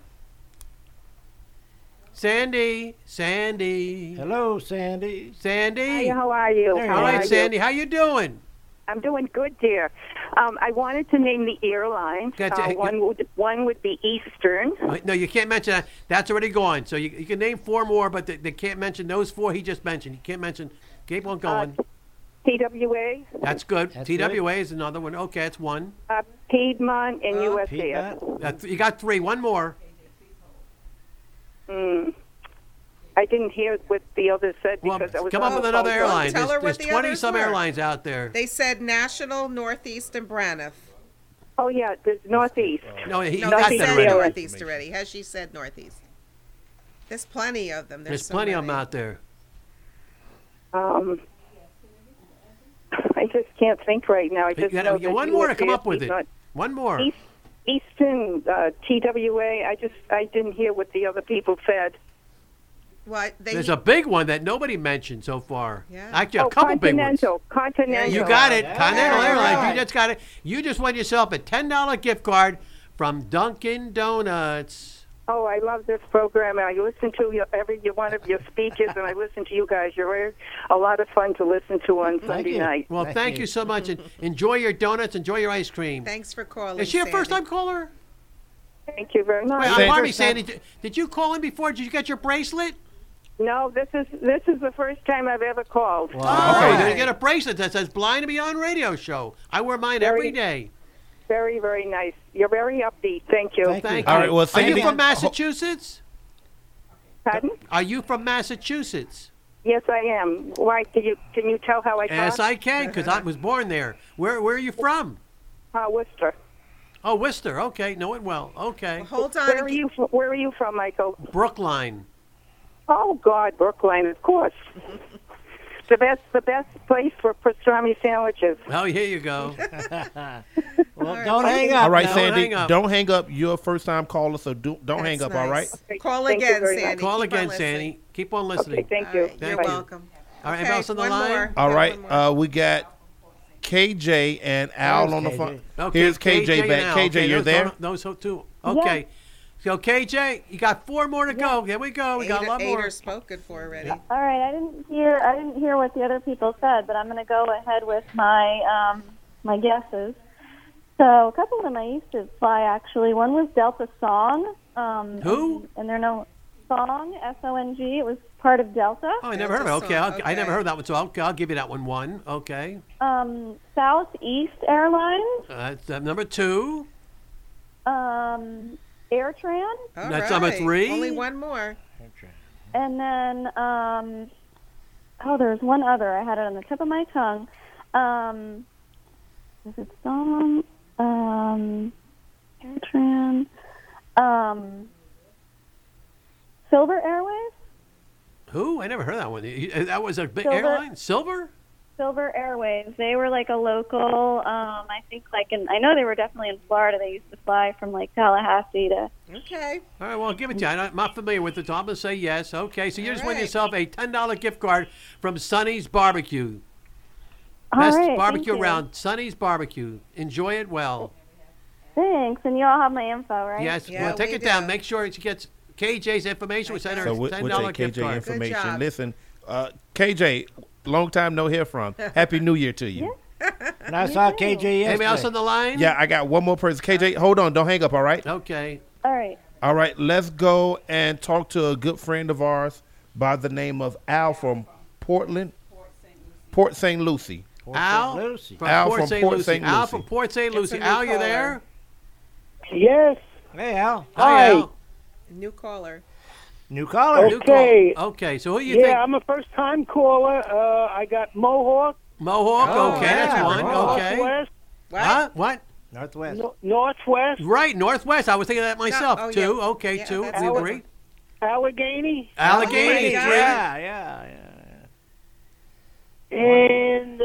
[SPEAKER 7] Sandy.
[SPEAKER 3] Hello, Sandy.
[SPEAKER 7] Sandy.
[SPEAKER 20] Hi, how are you?
[SPEAKER 3] There
[SPEAKER 7] All
[SPEAKER 3] you
[SPEAKER 7] right,
[SPEAKER 3] are.
[SPEAKER 7] Sandy. How you doing?
[SPEAKER 20] I'm doing good, dear. I wanted to name the airlines. One would be Eastern.
[SPEAKER 7] No, you can't mention that. That's already gone. So you can name 4 more, but they can't mention those 4 he just mentioned. You can't mention. Keep on going.
[SPEAKER 20] TWA.
[SPEAKER 7] That's good.
[SPEAKER 3] That's
[SPEAKER 7] TWA
[SPEAKER 3] good.
[SPEAKER 7] is another one. Okay, that's 1.
[SPEAKER 20] Piedmont and USAF.
[SPEAKER 3] Piedmont.
[SPEAKER 7] You got 3. 1 more.
[SPEAKER 20] I didn't hear what the others said because I was
[SPEAKER 7] Come up with another airline.
[SPEAKER 9] Tell her
[SPEAKER 7] There's
[SPEAKER 9] what the
[SPEAKER 7] 20-some
[SPEAKER 9] others were.
[SPEAKER 7] airlines out there.
[SPEAKER 9] They said National, Northeast, and Braniff.
[SPEAKER 20] Oh, yeah, there's Northeast.
[SPEAKER 7] No, he
[SPEAKER 9] No,
[SPEAKER 7] got
[SPEAKER 9] they
[SPEAKER 7] that
[SPEAKER 9] said
[SPEAKER 7] already.
[SPEAKER 9] Northeast already. Has she said Northeast? There's plenty of them.
[SPEAKER 7] There's
[SPEAKER 9] so
[SPEAKER 7] plenty of them
[SPEAKER 9] many.
[SPEAKER 7] out there.
[SPEAKER 20] I just can't think right now. I just know that
[SPEAKER 7] One more to come
[SPEAKER 20] USAF
[SPEAKER 7] up with
[SPEAKER 20] is
[SPEAKER 7] it.
[SPEAKER 20] not-
[SPEAKER 7] One more.
[SPEAKER 20] Eastern, TWA. I didn't hear what the other people said.
[SPEAKER 9] What?
[SPEAKER 7] There's a big one that nobody mentioned so far.
[SPEAKER 9] Yeah.
[SPEAKER 7] Actually, a couple big ones.
[SPEAKER 20] Continental.
[SPEAKER 7] You got it.
[SPEAKER 20] Yeah.
[SPEAKER 7] Continental
[SPEAKER 20] Yeah.
[SPEAKER 7] Airlines.
[SPEAKER 20] Right.
[SPEAKER 7] You just got it. You just won yourself a $10 gift card from Dunkin' Donuts.
[SPEAKER 20] Oh, I love this program. I listen to every one of your speeches, and I listen to you guys. You're a lot of fun to listen to on Sunday night.
[SPEAKER 7] Well, thank you so much, and enjoy your donuts, enjoy your ice cream.
[SPEAKER 9] Thanks for calling.
[SPEAKER 7] Is she a
[SPEAKER 9] Sandy.
[SPEAKER 7] first-time caller?
[SPEAKER 20] Thank you very much.
[SPEAKER 7] Wait, pardon me, Sandy. Did you call in before? Did you get your bracelet?
[SPEAKER 20] No, this is the first time I've ever called.
[SPEAKER 7] Wow. Okay, then you get a bracelet that says Blind and Beyond Radio Show. I wear mine every day.
[SPEAKER 20] Very, very nice. You're very upbeat. Thank you.
[SPEAKER 7] Thank you.
[SPEAKER 8] All right, well,
[SPEAKER 7] Are
[SPEAKER 8] Sandy-
[SPEAKER 7] you from Massachusetts?
[SPEAKER 20] Pardon?
[SPEAKER 7] Are you from Massachusetts?
[SPEAKER 20] Yes, I am. Why? Can you tell how I talk?
[SPEAKER 7] Yes, I can, because I was born there. Where are you from?
[SPEAKER 20] Worcester.
[SPEAKER 7] Oh, Worcester. Okay, know it well. Okay.
[SPEAKER 9] Hold on.
[SPEAKER 20] Where are you from, Michael?
[SPEAKER 7] Brookline.
[SPEAKER 20] Oh God, Brookline, of course. the best place for pastrami sandwiches.
[SPEAKER 7] Oh, here you go.
[SPEAKER 3] Well, don't hang up.
[SPEAKER 8] All right,
[SPEAKER 3] now.
[SPEAKER 8] Sandy, don't hang up. You're a first-time caller, so don't hang up, all right?
[SPEAKER 9] Call
[SPEAKER 20] Thank you
[SPEAKER 9] again,
[SPEAKER 20] very
[SPEAKER 9] Sandy.
[SPEAKER 7] Call
[SPEAKER 9] Keep on
[SPEAKER 7] again,
[SPEAKER 9] listening.
[SPEAKER 7] Sandy. Keep on listening.
[SPEAKER 20] Okay, thank you.
[SPEAKER 7] Thank
[SPEAKER 9] You're
[SPEAKER 7] you.
[SPEAKER 9] welcome.
[SPEAKER 7] All right,
[SPEAKER 9] Okay,
[SPEAKER 7] anyone else on the
[SPEAKER 9] one
[SPEAKER 7] line?
[SPEAKER 9] more.
[SPEAKER 8] All
[SPEAKER 9] Got
[SPEAKER 8] right,
[SPEAKER 9] one more.
[SPEAKER 8] we got KJ and Al
[SPEAKER 3] There's
[SPEAKER 8] on the
[SPEAKER 3] KJ.
[SPEAKER 8] phone.
[SPEAKER 7] Okay,
[SPEAKER 8] Here's KJ
[SPEAKER 7] and
[SPEAKER 8] back.
[SPEAKER 7] Al.
[SPEAKER 8] KJ,
[SPEAKER 7] Okay,
[SPEAKER 8] you're there?
[SPEAKER 7] Those two. Okay. So, KJ, you got 4 more to go. Here we go. We got a lot more.
[SPEAKER 9] Ader's spoken for already.
[SPEAKER 21] All right, I didn't hear what the other people said, but I'm going to go ahead with my my guesses. So a couple of them I used to fly actually. One was Delta Song.
[SPEAKER 7] Who?
[SPEAKER 21] And they're no Song, S-O-N-G. It was part of Delta.
[SPEAKER 7] Oh, I never heard of it. Okay, I never heard that one, so I'll give you that one. Okay.
[SPEAKER 21] Southeast Airlines.
[SPEAKER 7] That's number 2.
[SPEAKER 21] AirTran.
[SPEAKER 9] All
[SPEAKER 7] That's
[SPEAKER 9] right.
[SPEAKER 7] number 3.
[SPEAKER 9] Only one more.
[SPEAKER 21] And then, there's one other. I had it on the tip of my tongue. Is it Song? AirTran. Silver Airways?
[SPEAKER 7] Who? I never heard that one. That was a big
[SPEAKER 21] Silver.
[SPEAKER 7] airline? Silver?
[SPEAKER 21] Silver Airways. They were like a local, I think I know they were definitely in Florida. They used to fly from like Tallahassee to.
[SPEAKER 9] Okay.
[SPEAKER 7] All right, well, I'll give it to you. I'm not familiar with it, so I'm going to say yes. Okay, so you just won
[SPEAKER 21] right.
[SPEAKER 7] yourself a $10 gift card from Sonny's Barbecue.
[SPEAKER 21] All
[SPEAKER 7] Best
[SPEAKER 21] right,
[SPEAKER 7] barbecue
[SPEAKER 21] thank you.
[SPEAKER 7] around. Sonny's Barbecue. Enjoy it well.
[SPEAKER 21] Thanks, and you all have my info, right?
[SPEAKER 7] Yes, well, take it down. Make sure she gets KJ's information. We send her
[SPEAKER 8] So
[SPEAKER 7] a
[SPEAKER 8] we'll
[SPEAKER 7] $10
[SPEAKER 8] take
[SPEAKER 7] gift
[SPEAKER 8] KJ
[SPEAKER 7] card.
[SPEAKER 8] information. Listen, KJ, long time no hear from. Happy New Year to you.
[SPEAKER 3] And I saw KJ yesterday.
[SPEAKER 7] Anybody else on the line?
[SPEAKER 8] Yeah, I got one more person. KJ, hold on. Don't hang up, all right?
[SPEAKER 7] Okay.
[SPEAKER 21] All right.
[SPEAKER 8] All right, let's go and talk to a good friend of ours by the name of Al from Portland, Port St. Lucie.
[SPEAKER 7] Al from
[SPEAKER 8] Al
[SPEAKER 7] Port
[SPEAKER 8] from
[SPEAKER 7] St.
[SPEAKER 8] Port
[SPEAKER 7] Lucie.
[SPEAKER 8] St.
[SPEAKER 7] Al
[SPEAKER 8] Lucie.
[SPEAKER 7] from Port St. Lucie.
[SPEAKER 9] a new
[SPEAKER 7] Al, you
[SPEAKER 9] caller.
[SPEAKER 7] there?
[SPEAKER 19] Yes.
[SPEAKER 3] Hey, Al.
[SPEAKER 7] Hi, Al.
[SPEAKER 9] New caller.
[SPEAKER 3] New caller.
[SPEAKER 7] New
[SPEAKER 19] Okay.
[SPEAKER 7] call. Okay, so who you
[SPEAKER 19] Yeah,
[SPEAKER 7] think?
[SPEAKER 19] I'm a first-time caller. I got Mohawk.
[SPEAKER 7] Mohawk.
[SPEAKER 3] Oh,
[SPEAKER 7] okay,
[SPEAKER 3] yeah,
[SPEAKER 7] that's one.
[SPEAKER 3] Mohawk.
[SPEAKER 7] Okay.
[SPEAKER 19] Northwest.
[SPEAKER 7] Huh? What?
[SPEAKER 3] Northwest.
[SPEAKER 19] Northwest.
[SPEAKER 7] Right, Northwest. I was thinking of that myself.
[SPEAKER 9] oh,
[SPEAKER 7] 2.
[SPEAKER 9] yeah.
[SPEAKER 7] Okay,
[SPEAKER 9] Yeah,
[SPEAKER 7] 2.
[SPEAKER 9] that's
[SPEAKER 7] We
[SPEAKER 9] good.
[SPEAKER 7] agree.
[SPEAKER 19] Allegheny.
[SPEAKER 7] Allegheny.
[SPEAKER 9] Oh,
[SPEAKER 7] 3.
[SPEAKER 3] Yeah.
[SPEAKER 19] And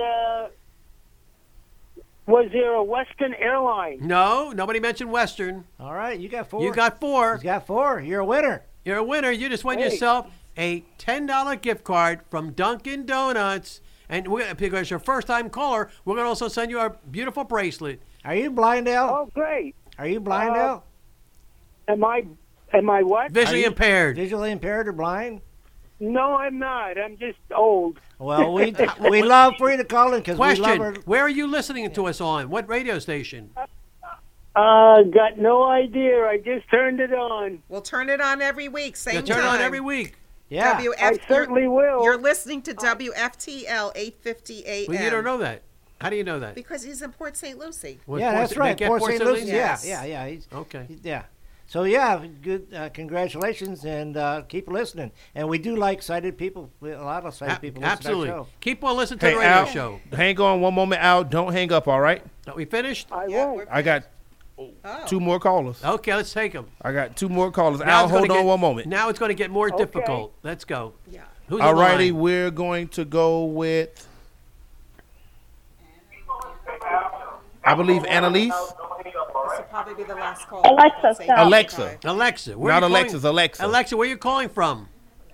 [SPEAKER 19] was there a Western airline?
[SPEAKER 7] No, nobody mentioned Western.
[SPEAKER 3] All right, you got 4.
[SPEAKER 7] You got 4.
[SPEAKER 3] He's got 4. You're a winner.
[SPEAKER 7] You're a winner. You just won
[SPEAKER 19] Hey.
[SPEAKER 7] yourself a $10 gift card from Dunkin' Donuts. And because you're a first-time caller, we're going to also send you our beautiful bracelet.
[SPEAKER 3] Are you blind, Al?
[SPEAKER 19] Oh, great.
[SPEAKER 3] Are you blind, Al?
[SPEAKER 19] Am I what?
[SPEAKER 7] Visually impaired.
[SPEAKER 3] Visually impaired or blind?
[SPEAKER 19] No, I'm not. I'm just old.
[SPEAKER 3] Well, we love for you to call in because we love her.
[SPEAKER 7] Question, where are you listening to us on? What radio station?
[SPEAKER 19] Got no idea. I just turned it on.
[SPEAKER 9] We'll turn it on every week. Same
[SPEAKER 7] You
[SPEAKER 9] time.
[SPEAKER 7] turn it on every week.
[SPEAKER 3] Yeah.
[SPEAKER 19] I certainly will.
[SPEAKER 9] You're listening to WFTL 850 AM.
[SPEAKER 7] Well, you don't know that. How do you know that?
[SPEAKER 9] Because he's in Port St. Lucie.
[SPEAKER 7] Was
[SPEAKER 3] Yeah,
[SPEAKER 7] Port
[SPEAKER 3] that's
[SPEAKER 7] St-
[SPEAKER 3] right.
[SPEAKER 7] they get
[SPEAKER 3] Port St. Lucie.
[SPEAKER 9] Yes.
[SPEAKER 3] Yeah. He's,
[SPEAKER 7] Okay.
[SPEAKER 3] yeah. So, yeah, good. Congratulations, and keep listening. And we do like sighted people. A lot of sighted people listen
[SPEAKER 7] Absolutely.
[SPEAKER 3] to our show.
[SPEAKER 7] Keep on listening to
[SPEAKER 8] Hey,
[SPEAKER 7] the radio
[SPEAKER 8] Al,
[SPEAKER 7] show.
[SPEAKER 8] hang on one moment, Al. Don't hang up, all right?
[SPEAKER 7] Are we finished?
[SPEAKER 19] I won't.
[SPEAKER 8] I got
[SPEAKER 9] Oh.
[SPEAKER 8] 2 more callers.
[SPEAKER 7] Okay, let's take them.
[SPEAKER 8] I got 2 more callers. Al, hold on one moment.
[SPEAKER 7] Now it's going to get more difficult. Let's go.
[SPEAKER 9] Yeah.
[SPEAKER 7] Who's
[SPEAKER 8] All
[SPEAKER 7] on the
[SPEAKER 8] righty,
[SPEAKER 7] line?
[SPEAKER 8] we're going to go with, I believe, Annalise.
[SPEAKER 9] This will probably be the last call.
[SPEAKER 21] Alexa,
[SPEAKER 9] Say
[SPEAKER 21] stop.
[SPEAKER 8] Alexa.
[SPEAKER 7] Alexa. Where
[SPEAKER 8] Not
[SPEAKER 7] are you
[SPEAKER 8] Alexis,
[SPEAKER 7] calling?
[SPEAKER 8] Alexa.
[SPEAKER 7] Alexa, where are you calling from?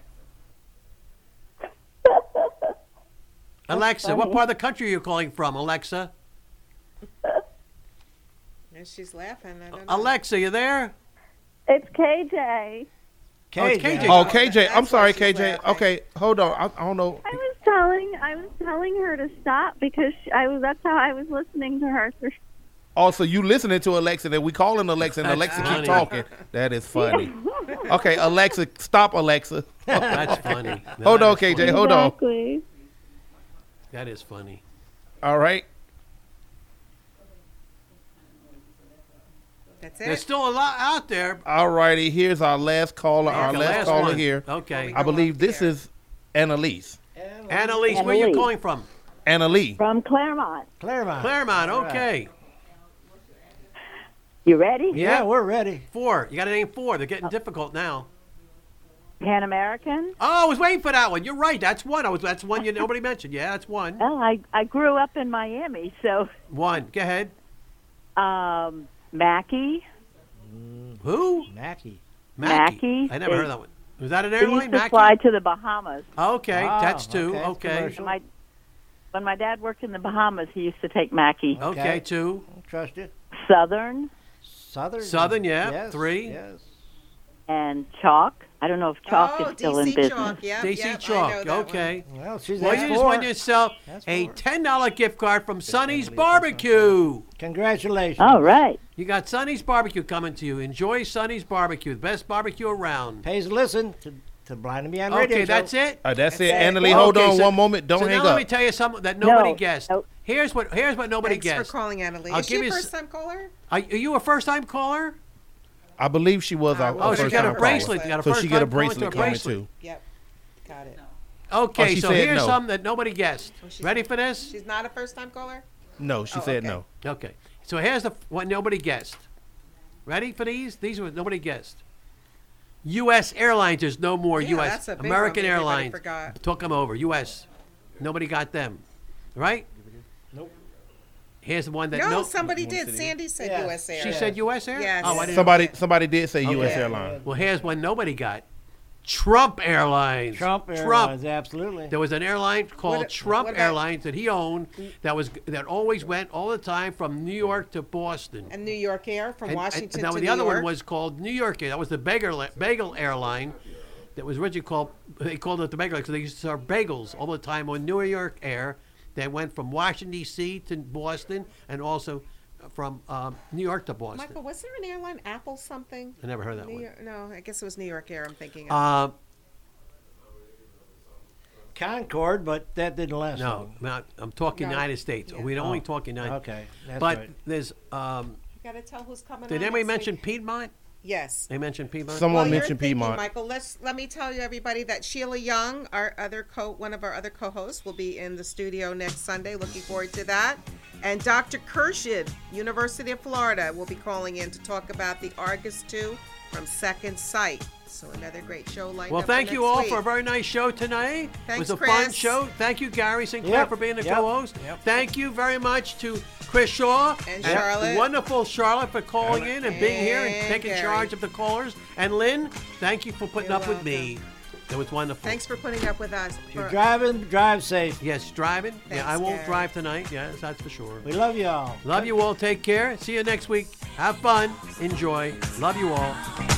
[SPEAKER 7] Alexa, what part of the country are you calling from, Alexa?
[SPEAKER 9] And she's laughing. I don't know.
[SPEAKER 7] Alexa, you there?
[SPEAKER 21] It's KJ.
[SPEAKER 3] KJ.
[SPEAKER 8] Oh, KJ. I'm sorry, KJ. Okay, hold on. I don't know.
[SPEAKER 21] I was telling her to stop because that's how I was listening to her.
[SPEAKER 8] Also, you listening to Alexa, and we calling Alexa, and Alexa keep talking. That is funny. Okay, Alexa, stop, Alexa.
[SPEAKER 7] That's funny.
[SPEAKER 8] Hold on, KJ. Hold on.
[SPEAKER 21] Exactly.
[SPEAKER 7] That is funny.
[SPEAKER 8] All right.
[SPEAKER 1] That's it.
[SPEAKER 7] There's still a lot out there.
[SPEAKER 8] All righty. Here's our last caller. Our last caller
[SPEAKER 7] one.
[SPEAKER 8] here.
[SPEAKER 7] Okay.
[SPEAKER 8] I believe this is Annalise.
[SPEAKER 7] Annalise, where are you calling from?
[SPEAKER 8] Annalise.
[SPEAKER 21] From Claremont.
[SPEAKER 7] Claremont, okay.
[SPEAKER 21] You ready?
[SPEAKER 7] Yeah,
[SPEAKER 3] we're ready.
[SPEAKER 7] 4. You got to name 4. They're getting difficult now.
[SPEAKER 21] Pan American.
[SPEAKER 7] Oh, I was waiting for that one. You're right. That's one. That's one nobody mentioned. Yeah, that's one.
[SPEAKER 21] Well, I grew up in Miami, so.
[SPEAKER 7] 1. Go ahead.
[SPEAKER 21] Mackie.
[SPEAKER 7] Who?
[SPEAKER 3] Mackie.
[SPEAKER 21] Mackie.
[SPEAKER 7] I never heard of that one. Was that an
[SPEAKER 21] They
[SPEAKER 7] airline?
[SPEAKER 21] used to fly to the Bahamas.
[SPEAKER 7] Okay,
[SPEAKER 3] Wow,
[SPEAKER 7] that's 2.
[SPEAKER 3] okay,
[SPEAKER 7] Okay.
[SPEAKER 21] When my dad worked in the Bahamas, he used to take Mackie.
[SPEAKER 7] Okay, 2.
[SPEAKER 3] Trust you.
[SPEAKER 21] Southern.
[SPEAKER 7] Southern, yeah.
[SPEAKER 3] Yes,
[SPEAKER 7] 3.
[SPEAKER 3] Yes.
[SPEAKER 21] And Chalk. I don't know if Chalk is still in business.
[SPEAKER 7] DC Chalk, okay.
[SPEAKER 3] Well, she's
[SPEAKER 7] Well, you just won yourself a $10 gift card from Sonny's Barbecue.
[SPEAKER 3] Congratulations.
[SPEAKER 21] All right.
[SPEAKER 7] You got Sonny's Barbecue coming to you. Enjoy Sonny's Barbecue, the best barbecue around.
[SPEAKER 3] Pays to listen to Blind and Beyond Radio.
[SPEAKER 7] Okay, that's it?
[SPEAKER 8] That's it. Annalise, hold on one moment. Don't hang
[SPEAKER 7] now
[SPEAKER 8] up.
[SPEAKER 7] let me tell you something that nobody
[SPEAKER 21] No.
[SPEAKER 7] guessed. Here's what nobody
[SPEAKER 1] Thanks
[SPEAKER 7] guessed.
[SPEAKER 1] for calling, Annalise.
[SPEAKER 7] I'll
[SPEAKER 1] Is she
[SPEAKER 7] give
[SPEAKER 1] a
[SPEAKER 7] you
[SPEAKER 1] first-time caller?
[SPEAKER 7] Are you a first-time caller?
[SPEAKER 8] I believe she was our
[SPEAKER 7] Oh, she
[SPEAKER 8] first
[SPEAKER 7] got a
[SPEAKER 8] time
[SPEAKER 7] bracelet.
[SPEAKER 8] caller.
[SPEAKER 7] You got a
[SPEAKER 8] So
[SPEAKER 7] first
[SPEAKER 8] she got a
[SPEAKER 7] time calling
[SPEAKER 8] bracelet
[SPEAKER 7] to a
[SPEAKER 8] coming
[SPEAKER 7] bracelet.
[SPEAKER 8] too.
[SPEAKER 1] Yep. Got it.
[SPEAKER 7] Okay,
[SPEAKER 8] she
[SPEAKER 7] so
[SPEAKER 8] said
[SPEAKER 7] here's
[SPEAKER 8] no.
[SPEAKER 7] something that nobody guessed. Ready for this?
[SPEAKER 1] She's not a first-time caller?
[SPEAKER 8] No, she said no.
[SPEAKER 7] Okay, so here's what nobody guessed. Ready for these? These were nobody guessed. U.S. Airlines, there's no more
[SPEAKER 1] Yeah,
[SPEAKER 7] U.S.
[SPEAKER 1] that's a big
[SPEAKER 7] American
[SPEAKER 1] one everybody
[SPEAKER 7] Airlines
[SPEAKER 1] forgot.
[SPEAKER 7] took them over. U.S. Nobody got them. Right?
[SPEAKER 3] Nope.
[SPEAKER 7] Here's the one that
[SPEAKER 1] No, somebody did. Sandy said U.S. Air.
[SPEAKER 7] She said U.S. Air?
[SPEAKER 1] Yes.
[SPEAKER 7] Oh, I didn't
[SPEAKER 8] Somebody did say U.S. Airlines.
[SPEAKER 7] Well, here's one nobody got. Trump Airlines.
[SPEAKER 3] Trump Airlines, absolutely.
[SPEAKER 7] There was an airline called Trump
[SPEAKER 1] what about-
[SPEAKER 7] Airlines that he owned that always went all the time from New York to Boston.
[SPEAKER 1] And New York Air from Washington
[SPEAKER 7] now
[SPEAKER 1] to
[SPEAKER 7] the
[SPEAKER 1] New
[SPEAKER 7] other
[SPEAKER 1] York.
[SPEAKER 7] one was called New York Air. That was the Bagel Airline. That was originally called. They called it the Bagel because they used to serve bagels all the time on New York Air. They went from Washington D.C. to Boston and also from New York to Boston.
[SPEAKER 1] Michael, was there an airline, Apple something?
[SPEAKER 7] I never heard that
[SPEAKER 1] New
[SPEAKER 7] one.
[SPEAKER 1] York, no, I guess it was New York Air I'm thinking of.
[SPEAKER 3] Concorde, but that didn't last
[SPEAKER 7] No,
[SPEAKER 3] long.
[SPEAKER 7] I'm talking
[SPEAKER 1] No.
[SPEAKER 7] United States.
[SPEAKER 1] Yeah.
[SPEAKER 7] We only
[SPEAKER 3] Oh,
[SPEAKER 7] talk United.
[SPEAKER 3] okay, that's
[SPEAKER 7] but
[SPEAKER 3] right.
[SPEAKER 7] there's.
[SPEAKER 1] You got to tell who's coming
[SPEAKER 7] Did
[SPEAKER 1] on
[SPEAKER 7] anybody
[SPEAKER 1] next
[SPEAKER 7] mention
[SPEAKER 1] week.
[SPEAKER 7] Piedmont?
[SPEAKER 1] Yes.
[SPEAKER 7] They mentioned Piedmont.
[SPEAKER 8] Someone
[SPEAKER 1] While you're
[SPEAKER 8] mentioned
[SPEAKER 1] thinking,
[SPEAKER 8] Piedmont.
[SPEAKER 1] Michael, let me tell you, everybody, that Sheila Young, one of our other co-hosts, will be in the studio next Sunday. Looking forward to that. And Dr. Kershid, University of Florida, will be calling in to talk about the Argus 2 from Second Sight. So another great show lined
[SPEAKER 7] Well,
[SPEAKER 1] up
[SPEAKER 7] thank
[SPEAKER 1] for
[SPEAKER 7] you
[SPEAKER 1] next
[SPEAKER 7] all
[SPEAKER 1] week.
[SPEAKER 7] for a very nice show tonight.
[SPEAKER 1] Thanks,
[SPEAKER 7] it was a fun
[SPEAKER 1] Chris.
[SPEAKER 7] show. Thank you, Gary Sinclair,
[SPEAKER 3] Yep,
[SPEAKER 7] for being the
[SPEAKER 3] yep,
[SPEAKER 7] co-host.
[SPEAKER 3] yep.
[SPEAKER 7] Thank you very much to Chris Shaw
[SPEAKER 1] And Charlotte.
[SPEAKER 7] wonderful Charlotte for calling in and being here and
[SPEAKER 1] And
[SPEAKER 7] taking
[SPEAKER 1] Gary.
[SPEAKER 7] charge of the callers. And Lynn, thank you for putting
[SPEAKER 1] You're
[SPEAKER 7] up with me. It was wonderful.
[SPEAKER 1] Thanks for putting up with us.
[SPEAKER 3] If you're driving, drive safe.
[SPEAKER 7] Yes, driving.
[SPEAKER 1] Thanks,
[SPEAKER 7] yeah, I won't
[SPEAKER 1] Gary.
[SPEAKER 7] drive tonight. Yes, that's for sure.
[SPEAKER 3] We love you all.
[SPEAKER 7] Love you all. Take care. See you next week. Have fun. Enjoy. Love you all.